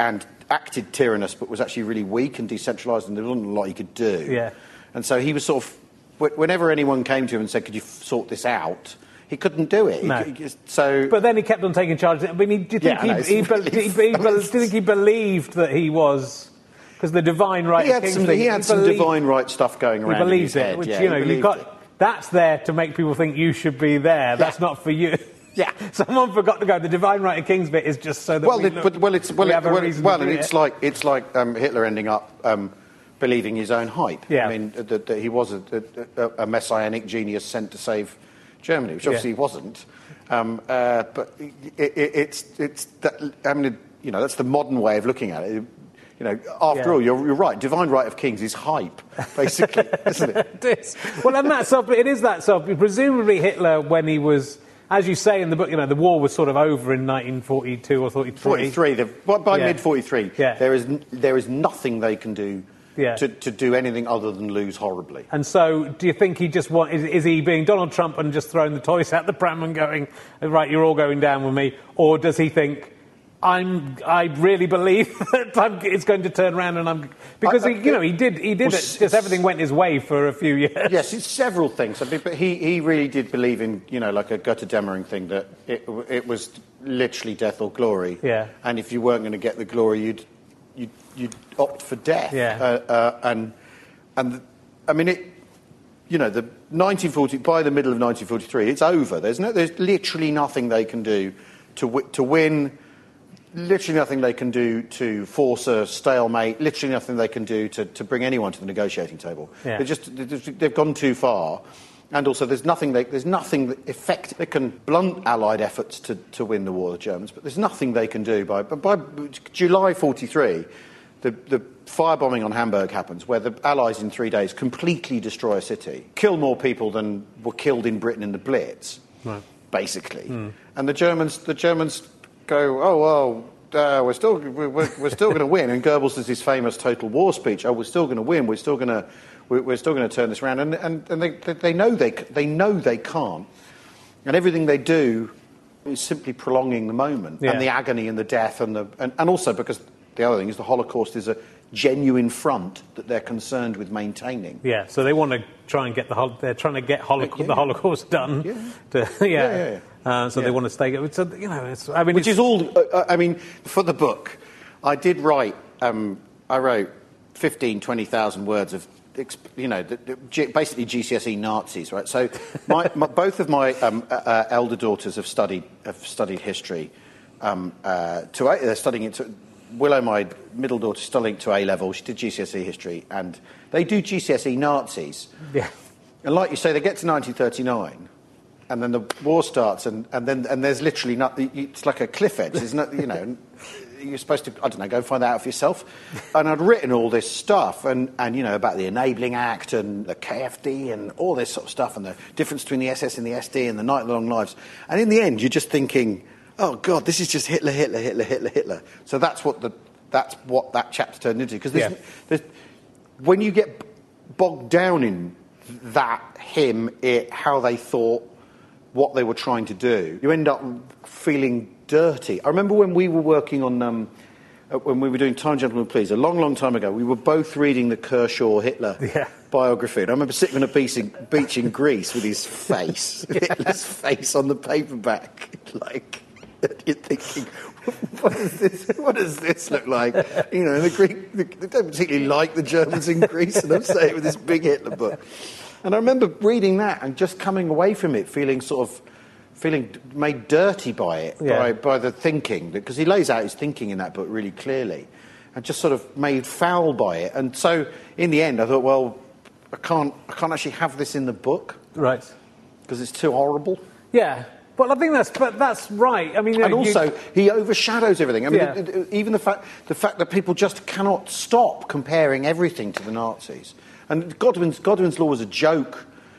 acted tyrannous, but was actually really weak and decentralised, and there wasn't a lot he could do. Yeah. And so he was sort of, whenever anyone came to him and said, "Could you sort this out?" he couldn't do it. No. He, he, so, but then he kept on taking charge. I mean, do you think Yeah, I know, he, it's he, be- really he, he, be- do you think he believed that he was? Because the divine right he of had kings some, thing, he had some believed- divine right stuff going He around. believes in his it, head. which yeah, you know he you've believed got. it. That's there to make people think you should be there. That's Yeah. not for you. Yeah. Someone forgot to go. The divine right of kings bit is just so that Well, we it, look, but, well, it's well, we it, have a well, reason well to do and it's it. like it's like um, Hitler ending up um, believing his own hype. Yeah. I mean, that, that he was a, a, a messianic genius sent to save Germany, which obviously Yeah. he wasn't. Um, uh, but it, it, it's it's that, I mean, you know, that's the modern way of looking at it. You know, after Yeah. all, you're, you're right. Divine right of kings is hype, basically, isn't it? It is. Well, and that's self, it is that self. Presumably, Hitler, when he was, as you say in the book, you know, the war was sort of over in nineteen forty-two or forty-three. forty-three. The, well, by Yeah. mid forty-three, Yeah. there is n- there is nothing they can do Yeah. to, to do anything other than lose horribly. And so, do you think he just want? Is, is he being Donald Trump and just throwing the toys out the pram and going, right, you're all going down with me, or does he think? I'm. I really believe that I'm, it's going to turn around, and I'm because I- I- he, you know, he did. He did Well, it. s- Just everything went his way for a few years. Yes, it's several things. I mean, but he, he really did believe in, you know, like a Götterdämmerung thing, that it, it was literally death or glory. Yeah. And if you weren't going to get the glory, you'd you'd, you'd opt for death. Yeah. Uh, uh, and and I mean, it. You know, the nineteen forty by the middle of nineteen forty-three, it's over. There's no. There's literally nothing they can do to wi- to win. Literally nothing they can do to force a stalemate. Literally nothing they can do to, to bring anyone to the negotiating table. Yeah. They're just they've gone too far, and also there's nothing they, there's nothing that effect that can blunt Allied efforts to, to win the war, the Germans. But there's nothing they can do by. But by July forty-three, the the firebombing on Hamburg happens, where the Allies in three days completely destroy a city, kill more people than were killed in Britain in the Blitz, Right. basically. Hmm. And the Germans the Germans. go, oh, well, uh, we're still we're, we're still going to win. And Goebbels does his famous total war speech. Oh, we're still going to win. We're still going to we're, we're still going to turn this around. And and, and they, they know they they know they can't. And everything they do is simply prolonging the moment Yeah. and the agony and the death and the and, and also because the other thing is the Holocaust is a genuine front that they're concerned with maintaining. Yeah, so they want to try and get the hol- they're trying to get holoc- Yeah. the Holocaust done. Yeah. To, yeah. Yeah, yeah, yeah. Uh, so they Yeah. want to stay. So you know, it's, I mean, Which it's, is all. Uh, I mean, for the book, I did write. Um, I wrote fifteen, twenty thousand words of, exp- you know, the, the, G- basically G C S E Nazis, right? So, my, my, both of my um, uh, uh, elder daughters have studied have studied history. Um, uh, to a, they're studying it. To, Willow, my middle daughter, studying to A level. She did G C S E history, and they do G C S E Nazis. yeah. And like you say, they get to nineteen thirty-nine, and then the war starts, and, and then and there's literally not. It's like a cliff edge. There's not, you know, you're supposed to, I don't know, go find that out for yourself. And I'd written all this stuff, and, and you know, about the Enabling Act and the K F D and all this sort of stuff, and the difference between the S S and the S D and the Night of the Long Lives. And in the end, you're just thinking, oh God, this is just Hitler, Hitler, Hitler, Hitler, Hitler. So that's what the that's what that chapter turned into. Because Yeah. there's, when you get bogged down in that, him, it, how they thought, what they were trying to do, you end up feeling dirty. I remember when we were working on, um, uh, when we were doing Time, Gentlemen, Please, a long, long time ago, we were both reading the Kershaw Hitler Yeah. biography. And I remember sitting on a beach in, beach in Greece with his face, Hitler's face on the paperback, like... You're thinking, what does this? What does this look like? You know, the Greek, the, they don't particularly like the Germans in Greece, and I'm saying with this big Hitler book. And I remember reading that and just coming away from it feeling sort of feeling made dirty by it, Yeah. by by the thinking, because he lays out his thinking in that book really clearly, and just sort of made foul by it. And so, in the end, I thought, well, I can't, I can't actually have this in the book Right. because it's too horrible. Yeah. Well, I think that's but that's right. I mean, you And know, you- also, he overshadows everything. I mean, Yeah. it- it- even the fact the fact that people just cannot stop comparing everything to the Nazis. And Godwin's Godwin's law was a joke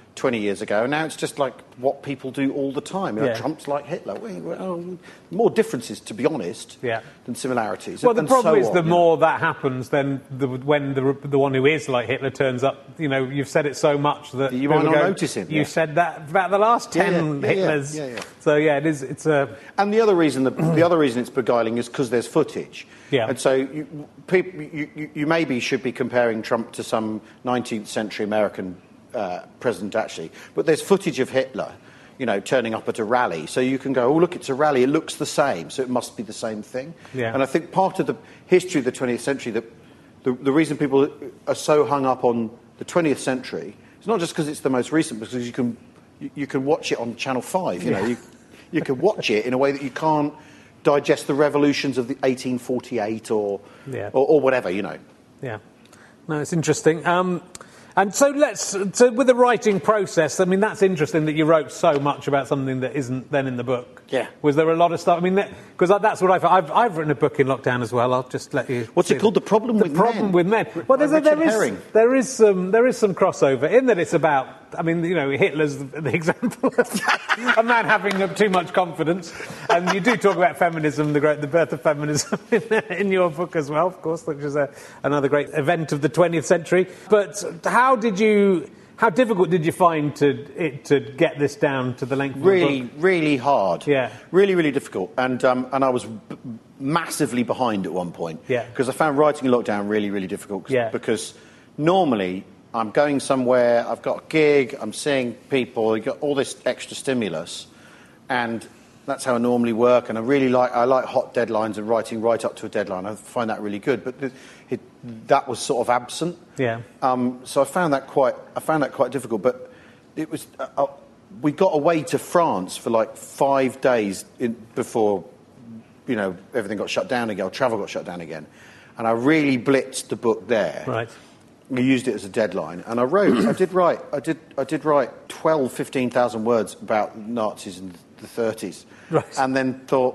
twenty years ago, and now it's just like what people do all the time. You know, Yeah. Trump's like Hitler. Well, more differences, to be honest, Yeah. than similarities. Well, the and problem so is on, the you know. more that happens, then the, when the the one who is like Hitler turns up, you know, you've said it so much that You people might not go, notice him, You yeah. said that about the last Yeah, ten yeah, yeah, yeah, Hitlers. yeah, yeah. So yeah, it is. It's a And the other reason, the, the other reason it's beguiling is because there's footage. Yeah. And so you, people, you, you, you maybe should be comparing Trump to some nineteenth century American uh, president, actually. But there's footage of Hitler, you know, turning up at a rally. So you can go, oh, look, it's a rally. It looks the same. So it must be the same thing. Yeah. And I think part of the history of the twentieth century, that the, the reason people are so hung up on the twentieth century, it's not just because it's the most recent, because you can, you, you can watch it on Channel five, you know. Yeah. You, you can watch it in a way that you can't digest the revolutions of the eighteen forty-eight or, Yeah. or, or whatever, you know. Yeah. No, it's interesting. Um, and so let's, so with the writing process, I mean, that's interesting that you wrote so much about something that isn't then in the book. Yeah. Was there a lot of stuff? I mean, because that's what I've, I've, I've written a book in lockdown as well. I'll just let you. What's see it called? The Problem the with problem Men? with men. Well, there's a, Richard there is Herring. there is some there is some crossover in that it's about. I mean, you know, Hitler's the, the example of a man having too much confidence, and you do talk about feminism, the great, the birth of feminism, in, in your book as well, of course, which is a, another great event of the twentieth century. But how did you? How difficult did you find to it to get this down to the length of Really, the book? really hard. Yeah. Really, really difficult. And um, and I was b- massively behind at one point. Yeah. Because I found writing in lockdown really, really difficult. 'cause- Yeah. Because normally I'm going somewhere, I've got a gig, I'm seeing people, you've got all this extra stimulus, and that's how I normally work. And I really like I like hot deadlines and writing right up to a deadline. I find that really good. But the, it, that was sort of absent. Yeah. Um, so I found that quite I found that quite difficult. But it was uh, uh, we got away to France for like five days in, before you know everything got shut down again, or travel got shut down again, and I really blitzed the book there. Right. We used it as a deadline, and I wrote. I did write. I did. I did write twelve, fifteen thousand words about Nazis in the thirties, Right. and then thought,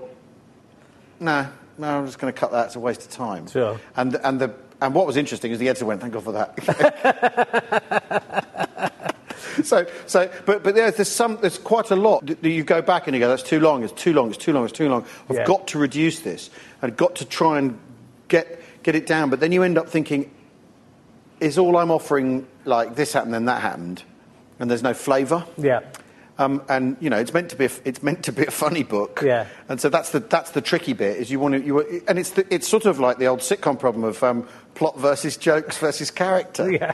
no, no, I'm just going to cut that. It's a waste of time. Sure. And and the and what was interesting is the editor went, thank God for that. so so, but but there's, there's some. There's quite a lot. that You go back and you go, that's too long. It's too long. It's too long. It's too long. I've Yeah. got to reduce this. I've got to try and get get it down. But then you end up thinking, is all I'm offering like this happened, then that happened, and there's no flavour. Yeah. Um, and you know, it's meant to be a, it's meant to be a funny book. Yeah. And so that's the that's the tricky bit is you want to you and it's the, it's sort of like the old sitcom problem of um, plot versus jokes versus character. Yeah.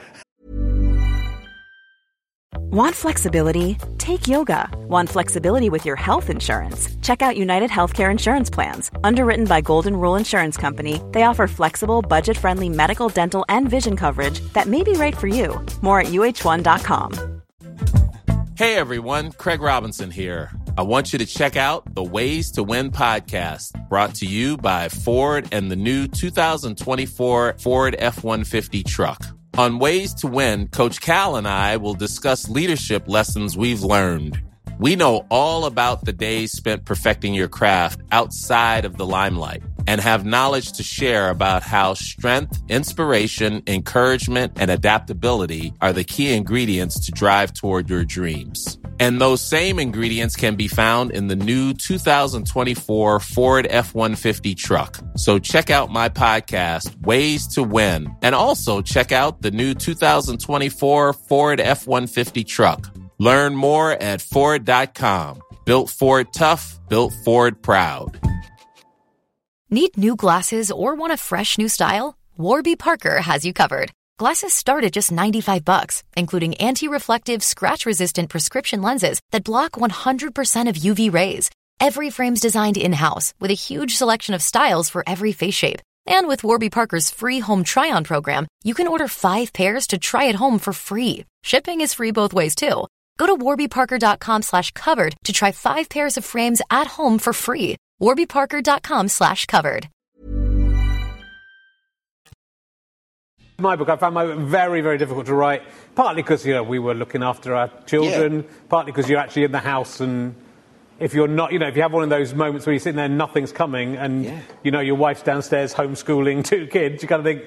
Want flexibility? Take yoga. Want flexibility with your health insurance? Check out United Healthcare Insurance Plans. Underwritten by Golden Rule Insurance Company, they offer flexible, budget-friendly medical, dental, and vision coverage that may be right for you. More at U H one dot com. Hey everyone, Craig Robinson here. I want you to check out the Ways to Win podcast, brought to you by Ford and the new two thousand twenty-four Ford F one fifty truck. On Ways to Win, Coach Cal and I will discuss leadership lessons we've learned. We know all about the days spent perfecting your craft outside of the limelight and have knowledge to share about how strength, inspiration, encouragement, and adaptability are the key ingredients to drive toward your dreams. And those same ingredients can be found in the new two thousand twenty-four Ford F one fifty truck. So check out my podcast, Ways to Win, and also check out the new two thousand twenty-four Ford F one fifty truck. Learn more at Ford dot com. Built Ford tough, built Ford proud. Need new glasses or want a fresh new style? Warby Parker has you covered. Glasses start at just ninety-five bucks, including anti-reflective, scratch-resistant prescription lenses that block one hundred percent of U V rays. Every frame's designed in-house with a huge selection of styles for every face shape. And with Warby Parker's free home try-on program, you can order five pairs to try at home for free. Shipping is free both ways, too. Go to warby parker dot com slash covered to try five pairs of frames at home for free. warby parker dot com slash covered. My book, I found my book very, very difficult to write, partly because, you know, we were looking after our children, yeah. partly because you're actually in the house, and if you're not, you know, if you have one of those moments where you're sitting there and nothing's coming, and, yeah. you know, your wife's downstairs homeschooling two kids, you kind of think,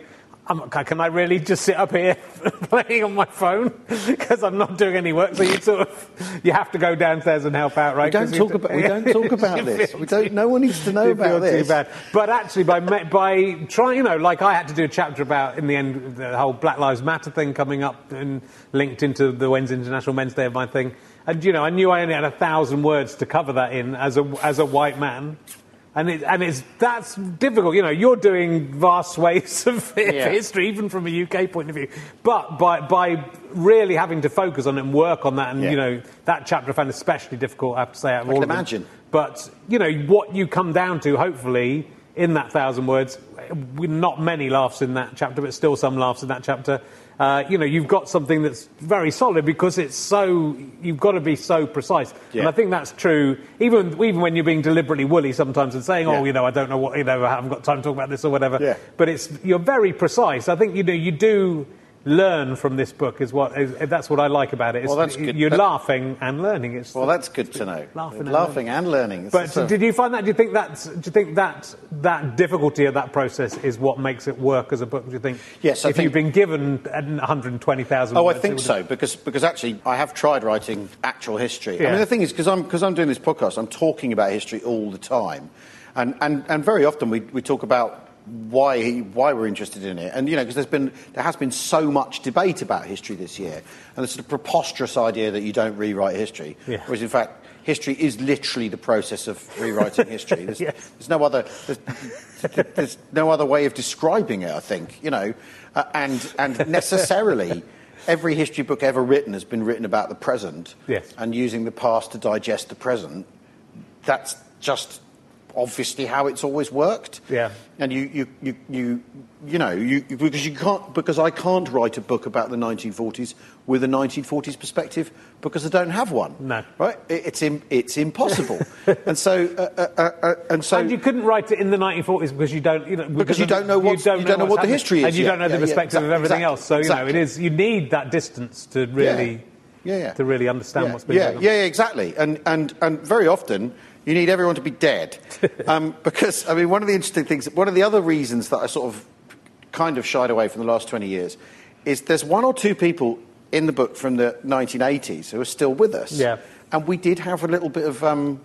Um, can I really just sit up here playing on my phone because I'm not doing any work? So you sort of you have to go downstairs and help out, right? We don't talk about we don't talk about this. We don't. No one needs to know about this. Too bad. But actually, by by trying, you know, like I had to do a chapter about in the end the whole Black Lives Matter thing coming up and linked into the Wednesday International Men's Day of my thing, and you know, I knew I only had a thousand words to cover that in as a as a white man. And it, and it's that's difficult. You know, you're doing vast swathes of Yeah. history, even from a U K point of view. But by by really having to focus on it and work on that, and Yeah. you know, that chapter I found especially difficult. I have to say, out of I all can of them. imagine. But you know, what you come down to, hopefully, in that thousand words, with not many laughs in that chapter, but still some laughs in that chapter. Uh, you know, you've got something that's very solid because it's so, you've got to be so precise. Yeah. And I think that's true, even even when you're being deliberately woolly sometimes and saying, Yeah. oh, you know, I don't know what, you know, I haven't got time to talk about this or whatever. Yeah. But it's, you're very precise. I think, you know, you do learn from this book is what, is, that's what I like about it. It's, Well, that's good. You're That- laughing and learning. It's Well, that's good to know. Laughing and Laughing and learning. It's But sort of- did you find that? Do you think that's? Do you think that that difficulty of that process is what makes it work as a book? Do you think? Yes, I if think- you've been given one hundred twenty thousand. Oh, I words, it think would- so because because actually I have tried writing actual history. I Yeah. mean, the thing is because I'm because I'm doing this podcast, I'm talking about history all the time, and and, and very often we, we talk about why why we're interested in it, and you know because there's been there has been so much debate about history this year, and the sort of preposterous idea that you don't rewrite history, Yeah. whereas in fact history is literally the process of rewriting history. There's, Yeah. there's no other there's, there's no other way of describing it. I think you know, uh, and and necessarily. Every history book ever written has been written about the present, Yes. and using the past to digest the present. That's just obviously how it's always worked. Yeah. And you, you, you, you, you know, you, because you can't, because I can't write a book about the nineteen forties with a nineteen forties perspective because I don't have one. No. Right? It, it's im, it's impossible. and so, uh, uh, uh, and so, And you couldn't write it in the nineteen forties because you don't, you know, Because you of- don't know what's- you don't know what's what the happening. history is and you yet. don't know the Yeah, yeah, perspective of exactly, everything exactly, else. So you know, it exactly. is you need that distance to really, yeah, yeah. to really understand yeah, what's been yeah, going on. yeah, yeah, exactly. And and and very often you need everyone to be dead, um, because I mean one of the interesting things, one of the other reasons that I sort of kind of shied away from the last twenty years is there's one or two people in the book from the nineteen eighties who are still with us. Yeah. And we did have a little bit of um,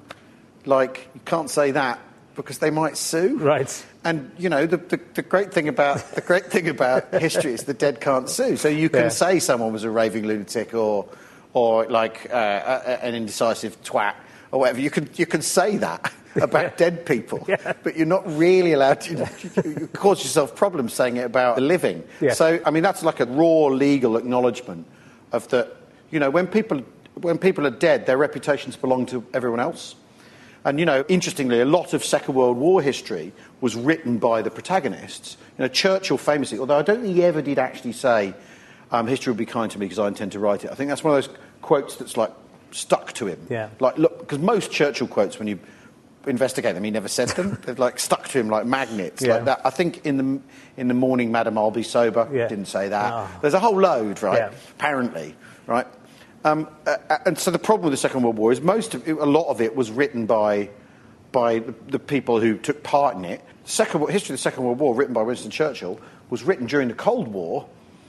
like you can't say that because they might sue. Right. And you know the, the, the great thing about the great thing about history is the dead can't sue. So you can Yeah. say someone was a raving lunatic or or like uh, a, an indecisive twat or whatever. You can you can say that about Yeah. dead people, Yeah. but you're not really allowed to. You, you cause yourself problems saying it about the living. Yeah. So I mean that's like a raw legal acknowledgement of that. You know when people when people are dead, their reputations belong to everyone else. And, you know, interestingly, a lot of Second World War history was written by the protagonists. You know, Churchill famously, although I don't think he ever did actually say, um, history will be kind to me because I intend to write it. I think that's one of those quotes that's, like, stuck to him. Yeah. Like, look, because most Churchill quotes, when you investigate them, he never said them. They've, like, stuck to him like magnets. Yeah. Like that. I think in the in the morning, Madam, I'll be sober. Yeah. Didn't say that. Oh. There's a whole load, right? Yeah. Apparently, right? Um, uh, and so the problem with the Second World War is most of it, a lot of it was written by by the, the people who took part in it. The Second history of the Second World War, written by Winston Churchill, was written during the Cold War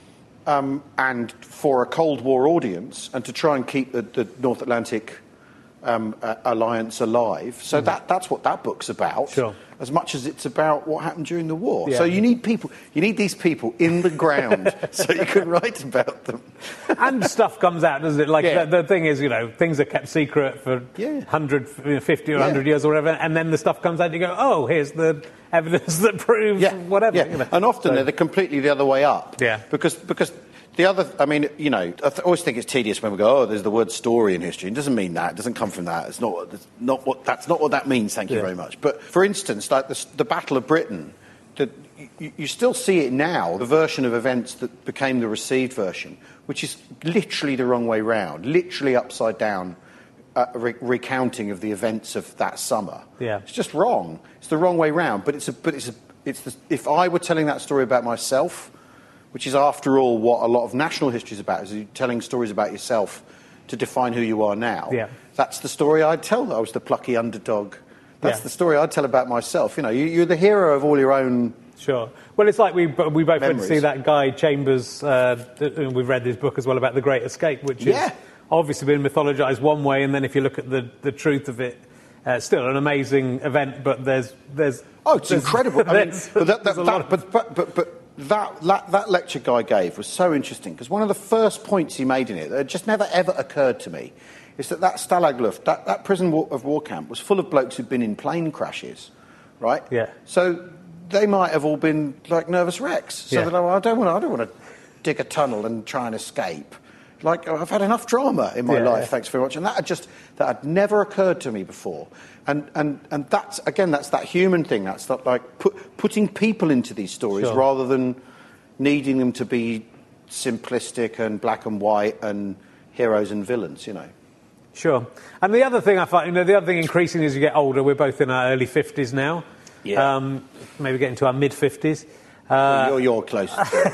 um, and for a Cold War audience, and to try and keep the, the North Atlantic um, uh, alliance alive. So mm. that that's what that book's about. Sure. As much as it's about what happened during the war. Yeah. So you need people, you need these people in the ground so you can write about them. And stuff comes out, doesn't it? Like, Yeah. the, the thing is, you know, things are kept secret for Yeah. one hundred, fifty or Yeah. one hundred years or whatever, and then the stuff comes out and you go, oh, here's the evidence that proves Yeah, whatever. Yeah. You know. And often So- they're completely the other way up. Yeah. Because because the other, I mean, you know, I th- always think it's tedious when we go, oh, there's the word story in history. It doesn't mean that. It doesn't come from that. It's not. what- It's not what. That's not what that means. Thank you Yeah. very much. But for instance, like the, the Battle of Britain, the, you, you still see it now. The version of events that became the received version, which is literally the wrong way round, literally upside down. Uh, re- recounting of the events of that summer. Yeah. It's just wrong. It's the wrong way round. But it's a. But it's a. It's the, if I were telling that story about myself, which is after all what a lot of national history is about, is you telling stories about yourself to define who you are now. Yeah. That's the story I'd tell. I was the plucky underdog. That's Yeah. the story I'd tell about myself. You know, you, you're the hero of all your own Sure. Well, it's like we we both Memories. went to see that guy Chambers. Uh, we've read his book as well about The Great Escape, which Yeah. has obviously been mythologised one way, and then if you look at the, the truth of it, uh, still an amazing event. But there's there's oh, it's there's, incredible. I mean, there's- but that, there's that, a that, lot of- but, but but but that, that that lecture Guy gave was so interesting because one of the first points he made in it that just never ever occurred to me is that that Stalag Luft, that, that prison war, of war camp, was full of blokes who'd been in plane crashes, right? Yeah. So they might have all been like nervous wrecks. So Yeah. they're like, well, I don't want to, I don't want to dig a tunnel and try and escape. Like, I've had enough drama in my Yeah, life, yeah. thanks very much. And that had just, that had never occurred to me before. And, and, and that's, again, that's that human thing. That's that, like, put, putting people into these stories Sure. rather than needing them to be simplistic and black and white and heroes and villains, you know. Sure. And the other thing I find, you know, the other thing increasingly as you get older, we're both in our early fifties now. Yeah. Um, maybe getting to our mid fifties. Well, you're, you're close.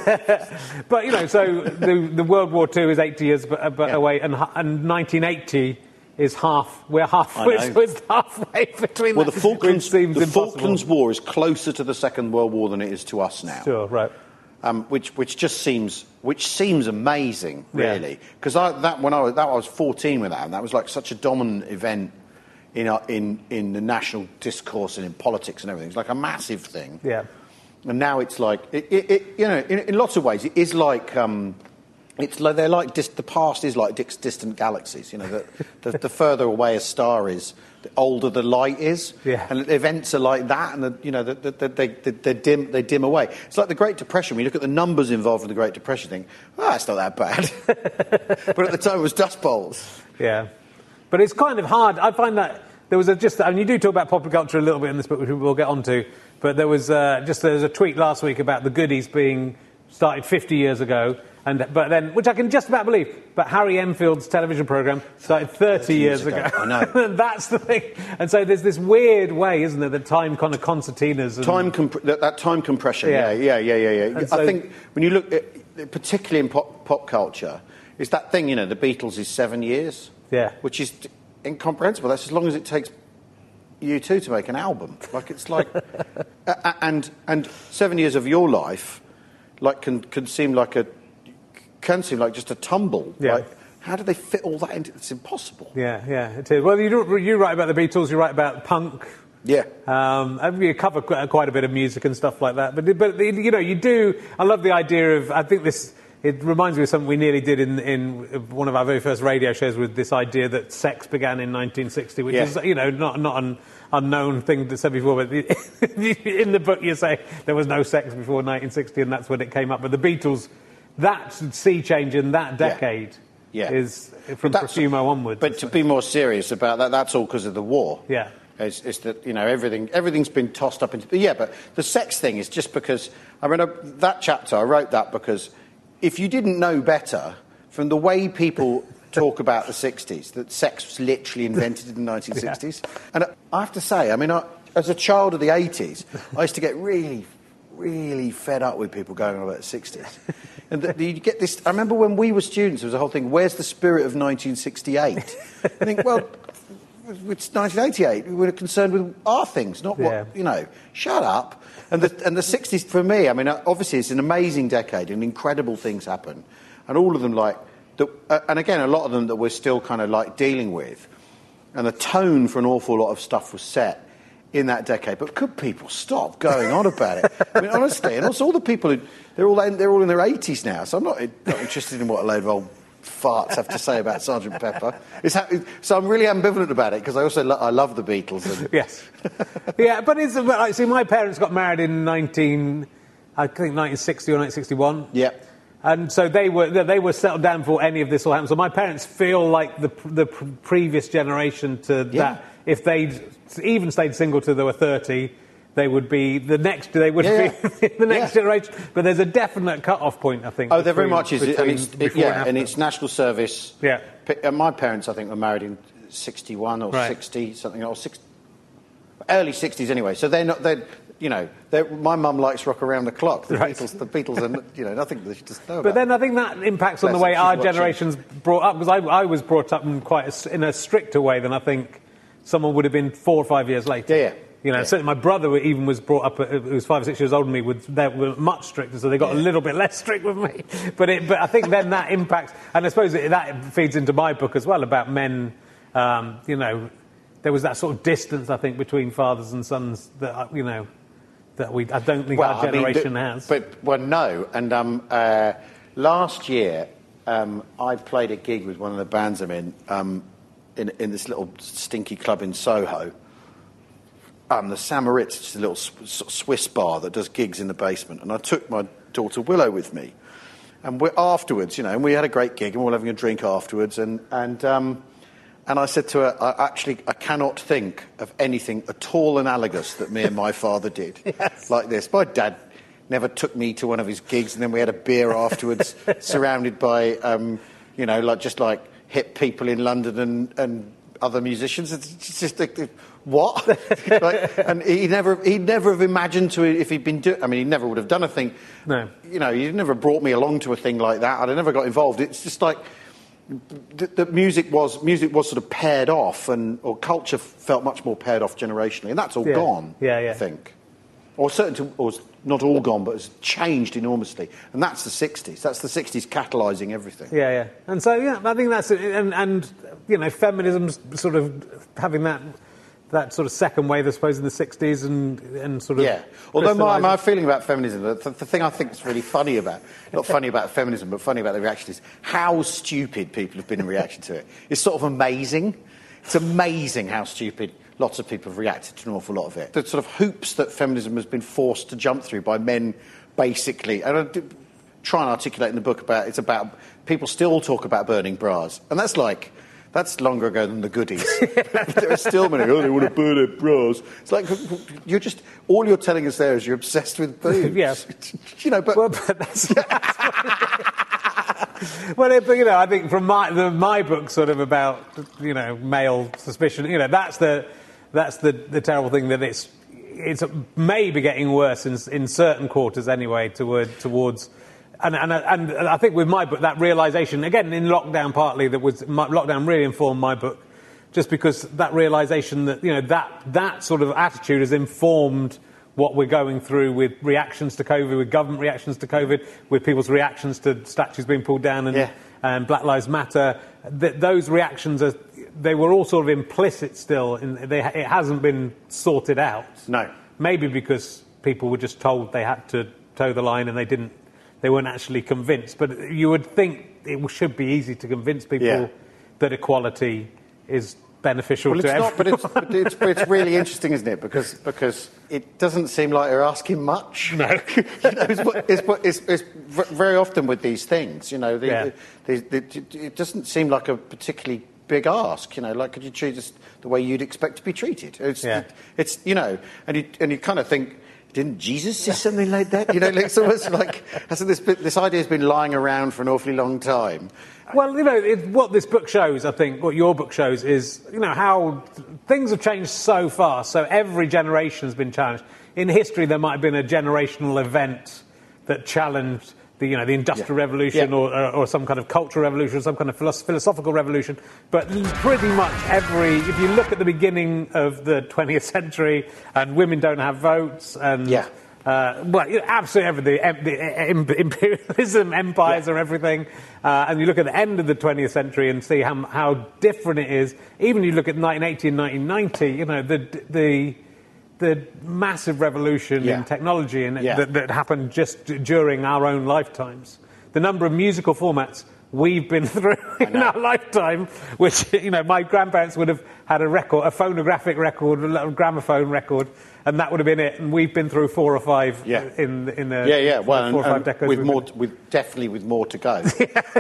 But, you know, so the, the World War Two is eighty years but, but Yeah. away, and, hu- and nineteen eighty is half, we're halfway, I know. so it's halfway between Well, the that, Falklands, which seems the impossible. Falklands War is closer to the Second World War than it is to us now. Sure, right. Um, which which just seems which seems amazing, Yeah. really, because I, that when I was that I was fourteen with that, and that was like such a dominant event in our, in in the national discourse and in politics and everything. It's like a massive thing, Yeah. and now it's like it, it, it you know in, in lots of ways it is like. Um, It's like they're like dis- the past is like dis- distant galaxies. You know, the, the, the further away a star is, the older the light is. Yeah. And the events are like that, and the, you know, the, the, the, they they they dim they dim away. It's like the Great Depression. When you look at the numbers involved in the Great Depression, you think, oh, it's not that bad. But at the time, it was dust bowls. Yeah. But it's kind of hard. I find that there was a just, and you do talk about popular culture a little bit in this book, which we'll get onto, but there was uh, just, there was a tweet last week about the Goodies being started fifty years ago, and but then, which I can just about believe, but Harry Enfield's television programme started thirty years ago. ago. I know. And that's the thing. And so there's this weird way, isn't there, the time kind of concertinas. And, Time comp- that, that time compression. Yeah. Yeah, yeah, yeah, yeah. yeah. And so- I think when you look, at, particularly in pop, pop culture, is that thing. You know, the Beatles is seven years. Yeah. Which is incomprehensible. That's as long as it takes U two to make an album. Like it's like, a- and and seven years of your life, like can can seem like a can seem like just a tumble. Yeah. Like, how do they fit all that into? It's impossible. Yeah, yeah, it is. Well, you, do- you write about the Beatles, you write about punk. Yeah. Um, and you cover qu- quite a bit of music and stuff like that. But, but you know, you do. I love the idea of. I think this. It reminds me of something we nearly did in, in one of our very first radio shows with this idea that sex began in nineteen sixty, which Yeah. is, you know, not not an unknown thing to say before. But in the book, you say there was no sex before nineteen sixty, and that's when it came up. But the Beatles, that sea change in that decade, Yeah. is from That's- Profumo onwards. But to be more serious about that, that's all because of the war. Yeah. It's, it's that, you know, everything, everything's been tossed up into... Yeah, but the sex thing is just because... I mean, uh, that chapter, I wrote that because if you didn't know better, from the way people talk about the sixties, that sex was literally invented in the nineteen sixties. Yeah. And I have to say, I mean, I, as a child of the eighties, I used to get really, really fed up with people going on about the sixties. And the, you get this... I remember when we were students, there was a whole thing, where's the spirit of nineteen sixty-eight? I think, well... It's nineteen eighty-eight. We were concerned with our things, not what, Yeah. you know. Shut up. And the, and the sixties, for me, I mean, obviously it's an amazing decade and incredible things happen. And all of them, like, the, uh, and again, a lot of them that we're still kind of, like, dealing with. And the tone for an awful lot of stuff was set in that decade. But could people stop going on about it? I mean, honestly, and also all the people, who, they're all, they're all in their eighties now, so I'm not, not interested in what a load of old farts have to say about Sergeant Pepper. It's ha- so I'm really ambivalent about it because I also lo- I love the Beatles. And Yes. Yeah, but it's like, see, my parents got married in nineteen, I think nineteen sixty or nineteen sixty-one. Yeah. And so they were they were settled down before any of this all happened. So my parents feel like the the previous generation to Yeah. that. If they'd even stayed single till they were thirty, they would be the next. They would Yeah, be the next yeah. generation. But there's a definite cut-off point, I think. Oh, there very between- much is. And between it's, it, before yeah, and and after. it's national service. Yeah. P- uh, my parents, I think, were married in sixty-one or Right. sixty, something, or six, early sixties anyway. So they're not, they're, you know, they're, my mum likes Rock Around the Clock. The Right. Beatles, the Beatles are, you know, nothing that you just know But about. then I think that impacts on the Bless way her, our she's watching. generation's brought up, because I, I was brought up in quite a, s- in a stricter way than I think someone would have been four or five years later. Yeah, yeah. You know, Yeah. certainly my brother even was brought up, uh, who was five or six years older than me, with, they were much stricter, so they got Yeah. a little bit less strict with me. But it, but I think then that impacts, and I suppose it, that feeds into my book as well, about men, um, you know, there was that sort of distance, I think, between fathers and sons that, uh, you know, that we, I don't think Well, our I mean, generation the- has. But, well, no. And um, uh, last year, um, I played a gig with one of the bands I'm in, um, in, in this little stinky club in Soho. Um, the Samaritz, which is a little sw- Swiss bar that does gigs in the basement. And I took my daughter Willow with me. And we're afterwards, you know, and we had a great gig, and we were having a drink afterwards. And, and, um, and I said to her, I, actually, I cannot think of anything at all analogous that me and my father did Yes. like this. My dad never took me to one of his gigs, and then we had a beer afterwards, surrounded by, um, you know, like just like hip people in London and, and other musicians. It's just like, what? Like, and he never, he'd never have imagined to if he'd been doing. I mean, he never would have done a thing. No. You know, he'd never brought me along to a thing like that. I'd have never got involved. It's just like the, the music was music was sort of paired off, and or culture felt much more paired off generationally, and that's all Yeah. gone. Yeah, yeah. I think, or certain, or it's not all gone, but it's changed enormously, and that's the sixties. That's the sixties catalysing everything. Yeah, yeah. And so, yeah, I think that's it. And, and you know, feminism's sort of having that that sort of second wave, I suppose, in the sixties and, and sort of... Yeah. Although my, crystallising. my feeling about feminism, the, the thing I think is really funny about, not funny about feminism, but funny about the reaction is how stupid people have been in reaction to it. It's sort of amazing. It's amazing how stupid lots of people have reacted to an awful lot of it. The sort of hoops that feminism has been forced to jump through by men, basically. And I do try and articulate in the book about, it's about, people still talk about burning bras. And that's like... That's longer ago than the goodies. There are still many, oh, they want to burn their bras. It's like, you're just, all you're telling us there is you're obsessed with boobs. Yeah. You know, but... Well, but that's... well, it, but, you know, I think from my, the, my book sort of about, you know, male suspicion, you know, that's the, that's the, the terrible thing, that it's, it's maybe getting worse in, in certain quarters anyway, toward, towards... And, and, and I think with my book, that realisation, again, in lockdown partly, that was my, lockdown really informed my book, just because that realisation that, you know, that, that sort of attitude has informed what we're going through with reactions to COVID, with government reactions to COVID, with people's reactions to statues being pulled down and, yeah. and Black Lives Matter. Th- those reactions, are, they were all sort of implicit still. In, they, it hasn't been sorted out. No. Maybe because people were just told they had to toe the line and they didn't. They weren't actually convinced, but you would think it should be easy to convince people Yeah. that equality is beneficial Well, to it's everyone. not, but it's, but it's, but it's really interesting, isn't it? Because because it doesn't seem like they're asking much. No. you know, it's, what- it's, what- it's, it's v- very often with these things, you know, the, Yeah. the, the, the, it doesn't seem like a particularly big ask, you know, like, could you treat us the way you'd expect to be treated? It's, Yeah. it, it's you know, and you, and you kind of think, didn't Jesus say something like that? You know, like, it's almost like, hasn't this, been- this idea has been lying around for an awfully long time. Well, you know, it, what this book shows, I think, what your book shows is, you know, how things have changed so fast. So every generation has been challenged. In history, there might have been a generational event that challenged the, you know, the Industrial Yeah. Revolution Yeah. or, or, or some kind of cultural revolution, some kind of philosoph- philosophical revolution. But pretty much every, if you look at the beginning of the twentieth century, and women don't have votes, and Yeah. Uh, well, you know, absolutely everything. Em- the, em- imperialism, empires Yeah. are everything. Uh, and you look at the end of the twentieth century and see how, how different it is. Even you look at nineteen eighty and nineteen ninety, you know, the the the massive revolution Yeah. in technology and Yeah. that, that happened just d- during our own lifetimes. The number of musical formats we've been through in know. our lifetime, which, you know, my grandparents would have had a record, a phonographic record, a little gramophone record, and that would have been it. And we've been through four or five Yeah. in in the Yeah, yeah. Well, four or and, five and decades. with we've more, been- with definitely with more to go.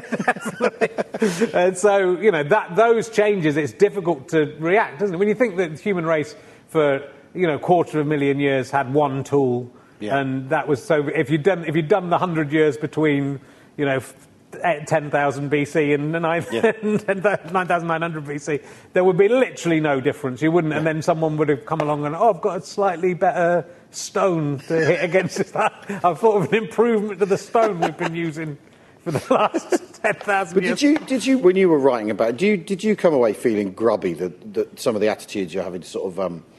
and so, you know, that those changes, it's difficult to react, isn't it? When you think that the human race for, you know, a quarter of a million years had one tool, Yeah. and that was so. If you'd done if you'd done the hundred years between, you know, ten thousand B C and nine Yeah. thousand nine hundred B C, there would be literally no difference. You wouldn't, and then someone would have come along and, oh, I've got a slightly better stone to hit against this. I've thought of an improvement to the stone we've been using for the last ten thousand But years. did you, did you, when you were writing about it, did you, did you come away feeling grubby that, that some of the attitudes you're having to sort of um,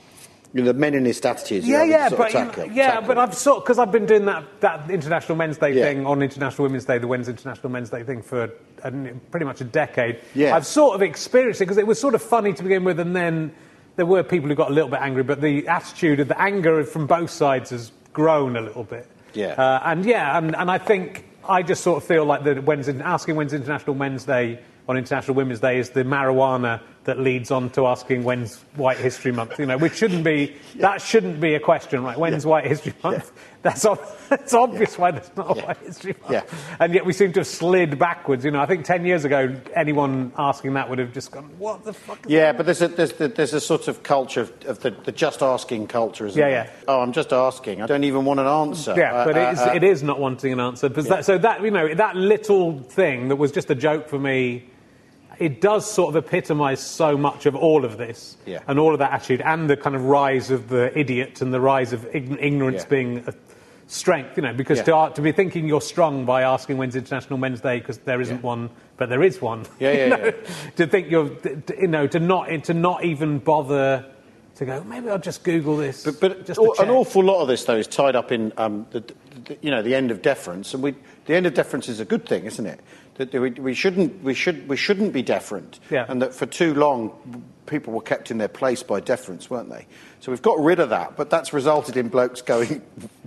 You know, the Meninist attitudes. Yeah, you know, yeah, sort but of tackling, yeah, tackling. but I've sort because I've been doing that that International Men's Day Yeah. thing on International Women's Day, the When's International Men's Day thing for uh, pretty much a decade. Yeah. I've sort of experienced it because it was sort of funny to begin with, and then there were people who got a little bit angry, but the attitude of the anger from both sides has grown a little bit. Yeah. Uh, and yeah, and, and I think I just sort of feel like that when's asking when's International Men's Day on International Women's Day is the marijuana that leads on to asking when's White History Month. You know, which shouldn't be yeah. that shouldn't be a question, right? When's yeah. White History Month? Yeah. That's ob- that's obvious yeah. why there's not a yeah. White History Month. Yeah. And yet we seem to have slid backwards. You know, I think ten years ago anyone asking that would have just gone, "What the fuck?" Is yeah, that? but there's a there's, there's a sort of culture of, of the, the just asking culture, isn't yeah, there? Yeah. Oh, I'm just asking. I don't even want an answer. Yeah, uh, but uh, it, is, uh, it is not wanting an answer. Because yeah. that, so that you know that little thing that was just a joke for me. It does sort of epitomise so much of all of this yeah. and all of that attitude and the kind of rise of the idiot and the rise of ign- ignorance yeah. being a strength, you know, because yeah. to, to be thinking you're strong by asking when's International Men's Day because there isn't yeah. one, but there is one. Yeah, yeah, you know, yeah. To think you're, you know, to not, to not even bother to go, maybe I'll just Google this. But, but just to an awful lot of this, though, is tied up in, um, the, the, you know, the end of deference. And we, the end of deference is a good thing, isn't it? That we, we shouldn't we should we shouldn't be deferent, yeah. and that for too long people were kept in their place by deference, weren't they? So we've got rid of that, but that's resulted in blokes going,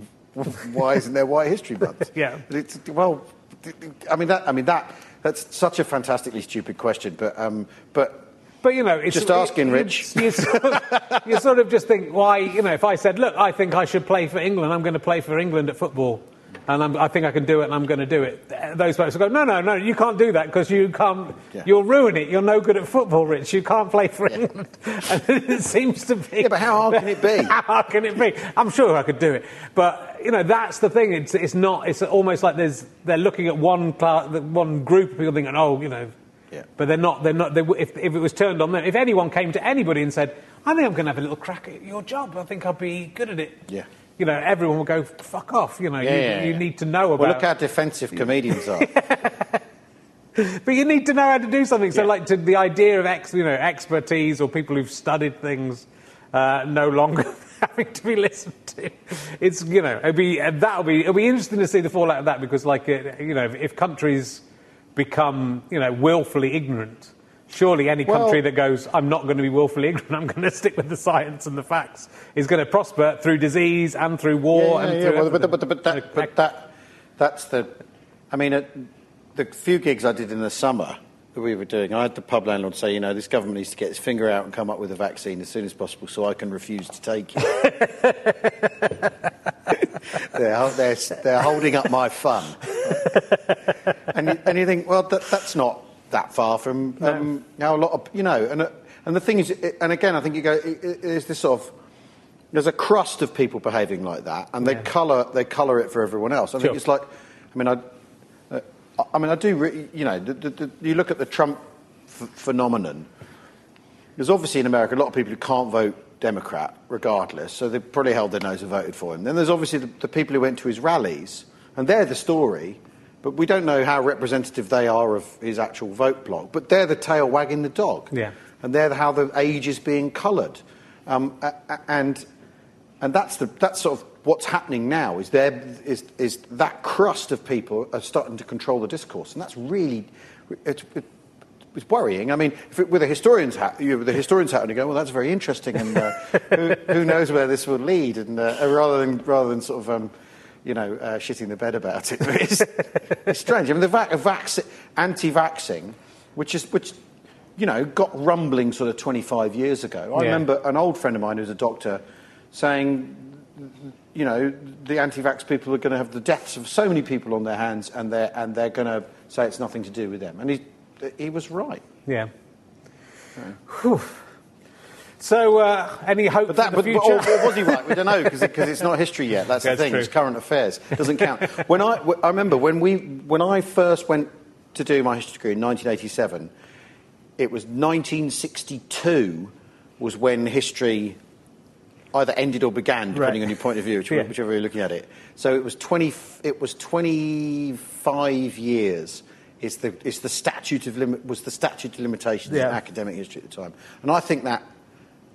"Why isn't there White History Month?" yeah. It's, well, I mean that I mean that that's such a fantastically stupid question, but um, but. But, you know, it's... Just asking, it, Rich. You, you, sort of, you sort of just think, why, you know, if I said, look, I think I should play for England, I'm going to play for England at football, and I'm, I think I can do it, and I'm going to do it. Those folks will go, no, no, no, you can't do that, because you can't... Yeah. You'll ruin it. You're no good at football, Rich. You can't play for yeah. England. And it seems to be... Yeah, but how hard can it be? How hard can it be? I'm sure I could do it. But, you know, that's the thing. It's, it's not... It's almost like there's they're looking at one, class, one group of people thinking, oh, you know... Yeah. But they're not. They're not. They, if, if it was turned on them, if anyone came to anybody and said, "I think I'm going to have a little crack at your job. I think I'll be good at it." Yeah. You know, everyone will go, "Fuck off." You know, yeah, you, yeah, you yeah. need to know about. Well, look how defensive comedians are. But you need to know how to do something. So, yeah. like, to the idea of ex, you know, expertise or people who've studied things uh, no longer having to be listened to. It's you know, it'll be that'll be it'll be interesting to see the fallout of that because, like, uh, you know, if, if countries become you know willfully ignorant. Surely any country well, that goes, I'm not going to be willfully ignorant, I'm going to stick with the science and the facts, is going to prosper through disease and through war. Yeah, yeah, and yeah. through Well, but, but, but, that, but that, that's the... I mean, uh, the few gigs I did in the summer that we were doing, I had the pub landlord say, you know, this government needs to get its finger out and come up with a vaccine as soon as possible so I can refuse to take it. they're, they're, they're holding up my fun. and, you, and you think, well, that, that's not... that far from um, no. how a lot of you know and uh, and the thing is and again I think you go it, it, there's this sort of there's a crust of people behaving like that and they yeah. colour they colour it for everyone else. I sure. think it's like I mean I uh, I mean I do re- you know the, the, the, you look at the Trump f- phenomenon. There's obviously in America a lot of people who can't vote Democrat regardless, so they probably held their nose and voted for him. Then there's obviously the, the people who went to his rallies and they're the story. But we don't know how representative they are of his actual vote bloc. But they're the tail wagging the dog. Yeah. And they're how the age is being coloured. Um, and and that's, the, that's sort of what's happening now, is, there, is, is that crust of people are starting to control the discourse. And that's really... It's, it, it's worrying. I mean, if it, with a historian's hat, you with a historian's hat, and you go, well, that's very interesting, and uh, who, who knows where this will lead? And uh, rather than rather than sort of... Um, you know, uh, shitting the bed about it. It's, it's strange. I mean, the vac- vac- anti-vaxxing, which is, which, you know, got rumbling sort of twenty-five years ago. I yeah. remember an old friend of mine who's a doctor saying, you know, the anti-vax people are going to have the deaths of so many people on their hands, and they're and they're going to say it's nothing to do with them. And he he was right. Yeah. yeah. So, uh, any hope but that, for the but, future? Or, or was he right? We don't know, because it, it's not history yet. That's, That's the thing. True. It's current affairs. It doesn't count. When I, I remember when, we, when I first went to do my history degree in nineteen eighty-seven, it was nineteen sixty-two was when history either ended or began, depending right. on your point of view, whichever, yeah. whichever you're looking at it. So it was, twenty, it was twenty-five years. Is the, is the statute of limit, was the statute of limitations yeah. in academic history at the time. And I think that...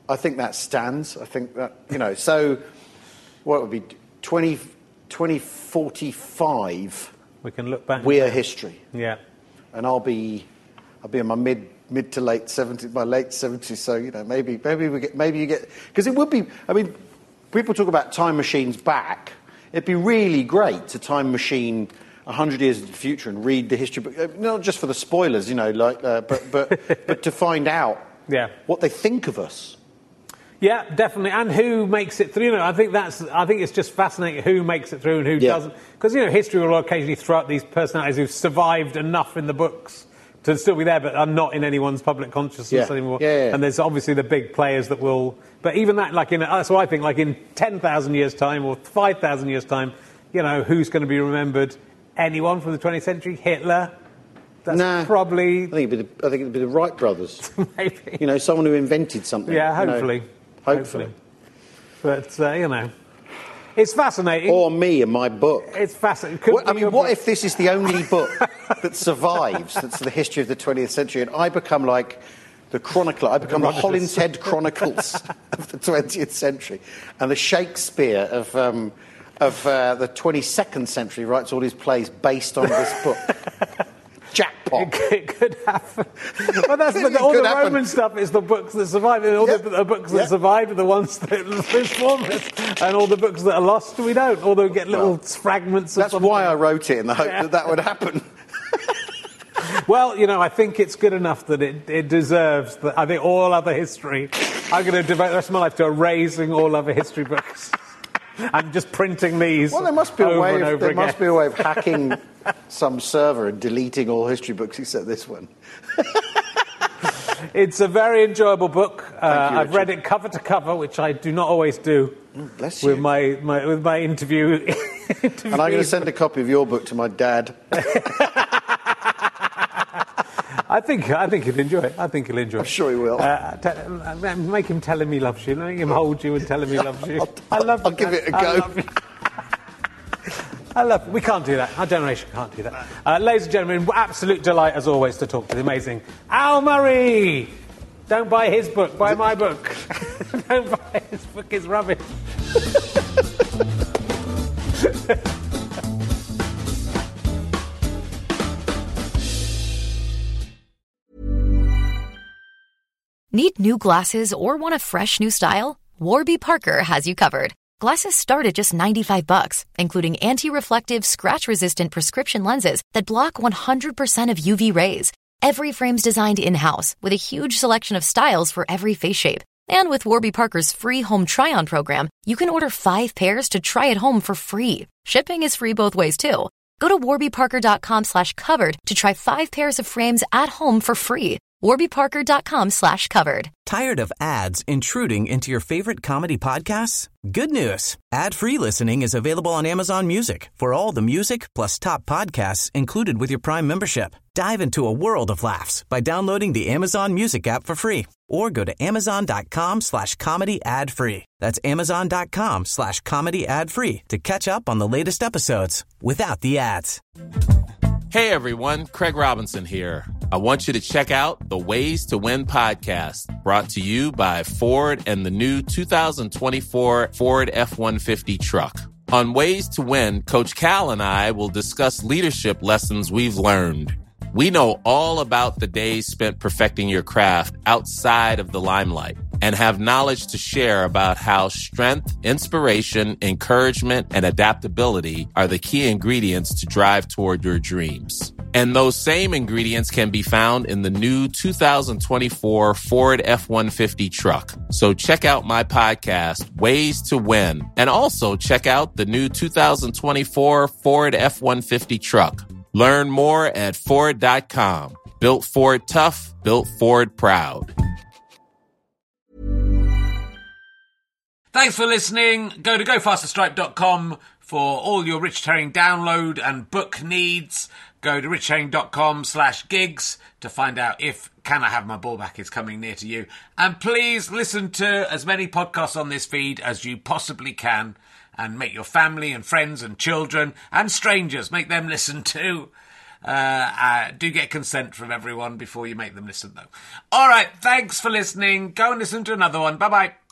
I think that stands. I think that, you know, so what would be twenty, twenty forty-five? We can look back. We're history. Yeah. And I'll be, I'll be in my mid mid to late seventies, my late seventies. So, you know, maybe maybe we get maybe you get, because it would be. I mean, people talk about time machines back. It'd be really great to time machine a hundred years into the future and read the history book, not just for the spoilers, you know, like, uh, but but but to find out yeah. what they think of us. Yeah, definitely, and who makes it through. You know, I think that's. I think it's just fascinating who makes it through and who Yeah. doesn't. Because you know, history will occasionally throw up these personalities who've survived enough in the books to still be there, but are not in anyone's public consciousness Yeah. anymore. Yeah, yeah. And there's obviously the big players that will. But even that, like in, that's what I think. Like in ten thousand years' time or five thousand years' time, you know, who's going to be remembered? Anyone from the twentieth century? Hitler? That's nah, probably. I think, it'd be the, I think it'd be the Wright brothers. Maybe. You know, someone who invented something. Yeah, you know. hopefully. Hopefully. hopefully. But, uh, you know, it's fascinating. Or me and my book. It's fascinating. Could What, I be mean, your what book. if this is the only book that survives, that's the history of the twentieth century, and I become like the chronicler, I become the Chronicles. Hollinshead Chronicles of the twentieth century, and the Shakespeare of, um, of uh, the twenty-second century writes all his plays based on this book. Jackpot. It, it could happen. Well, that's but It all could the happen. Roman stuff is the books that survive. And all Yeah. the, the books that Yeah. survive are the ones that transform us. And all the books that are lost, we don't. Although we get little Well, fragments of That's something. why I wrote it, in the hope Yeah. that that would happen. Well, you know, I think it's good enough that it, it deserves that. I think all other history, I'm going to devote the rest of my life to erasing all other history books. I'm just printing these. Well, there must be a over way. and Of, over there again. must be a way of hacking some server and deleting all history books except this one. It's a very enjoyable book. Uh, you, I've read Richard. it cover to cover, which I do not always do. Bless with you. my, my with my interview. And I'm going to send a copy of your book to my dad. I think I think he'll enjoy it. I think he'll enjoy it. I'm sure he will. Uh, te- uh, make him tell him he loves you. Make him hold you and tell him he loves you. I'll- I love. I'll you, give Dad. it a I go. love you. I love. We can't do that. Our generation can't do that. Uh, ladies and gentlemen, absolute delight as always to talk to the amazing Al Murray. Don't buy his book. Buy my book. Don't buy his book. It's rubbish. Need new glasses or want a fresh new style? Warby Parker has you covered. Glasses start at just ninety-five bucks, including anti-reflective, scratch-resistant prescription lenses that block one hundred percent of U V rays. Every frame's designed in-house with a huge selection of styles for every face shape. And with Warby Parker's free home try-on program, you can order five pairs to try at home for free. Shipping is free both ways, too. Go to warbyparker.com slash covered to try five pairs of frames at home for free. warbyparker.com slash covered. Tired of ads intruding into your favorite comedy podcasts? Good news. Ad-free listening is available on Amazon Music for all the music plus top podcasts included with your Prime membership. Dive into a world of laughs by downloading the Amazon Music app for free or go to amazon.com slash comedy ad free. That's amazon.com slash comedy ad free to catch up on the latest episodes without the ads. Hey everyone, Craig Robinson here. I want you to check out the Ways to Win podcast, brought to you by Ford and the new two thousand twenty-four Ford F one fifty truck. On Ways to Win, Coach Cal and I will discuss leadership lessons we've learned. We know all about the days spent perfecting your craft outside of the limelight and have knowledge to share about how strength, inspiration, encouragement, and adaptability are the key ingredients to drive toward your dreams. And those same ingredients can be found in the new two thousand twenty-four Ford F one fifty truck. So check out my podcast, Ways to Win, and also check out the new two thousand twenty-four Ford F one fifty truck. Learn more at Ford dot com. Built Ford tough, built Ford proud. Thanks for listening. Go to go faster stripe dot com for all your Richard Herring download and book needs. Go to richard herring dot com slash gigs to find out if Can I Have My Ball Back is coming near to you. And please listen to as many podcasts on this feed as you possibly can, and make your family and friends and children and strangers, make them listen too. Uh, uh, do get consent from everyone before you make them listen, though. All right, thanks for listening. Go and listen to another one. Bye-bye.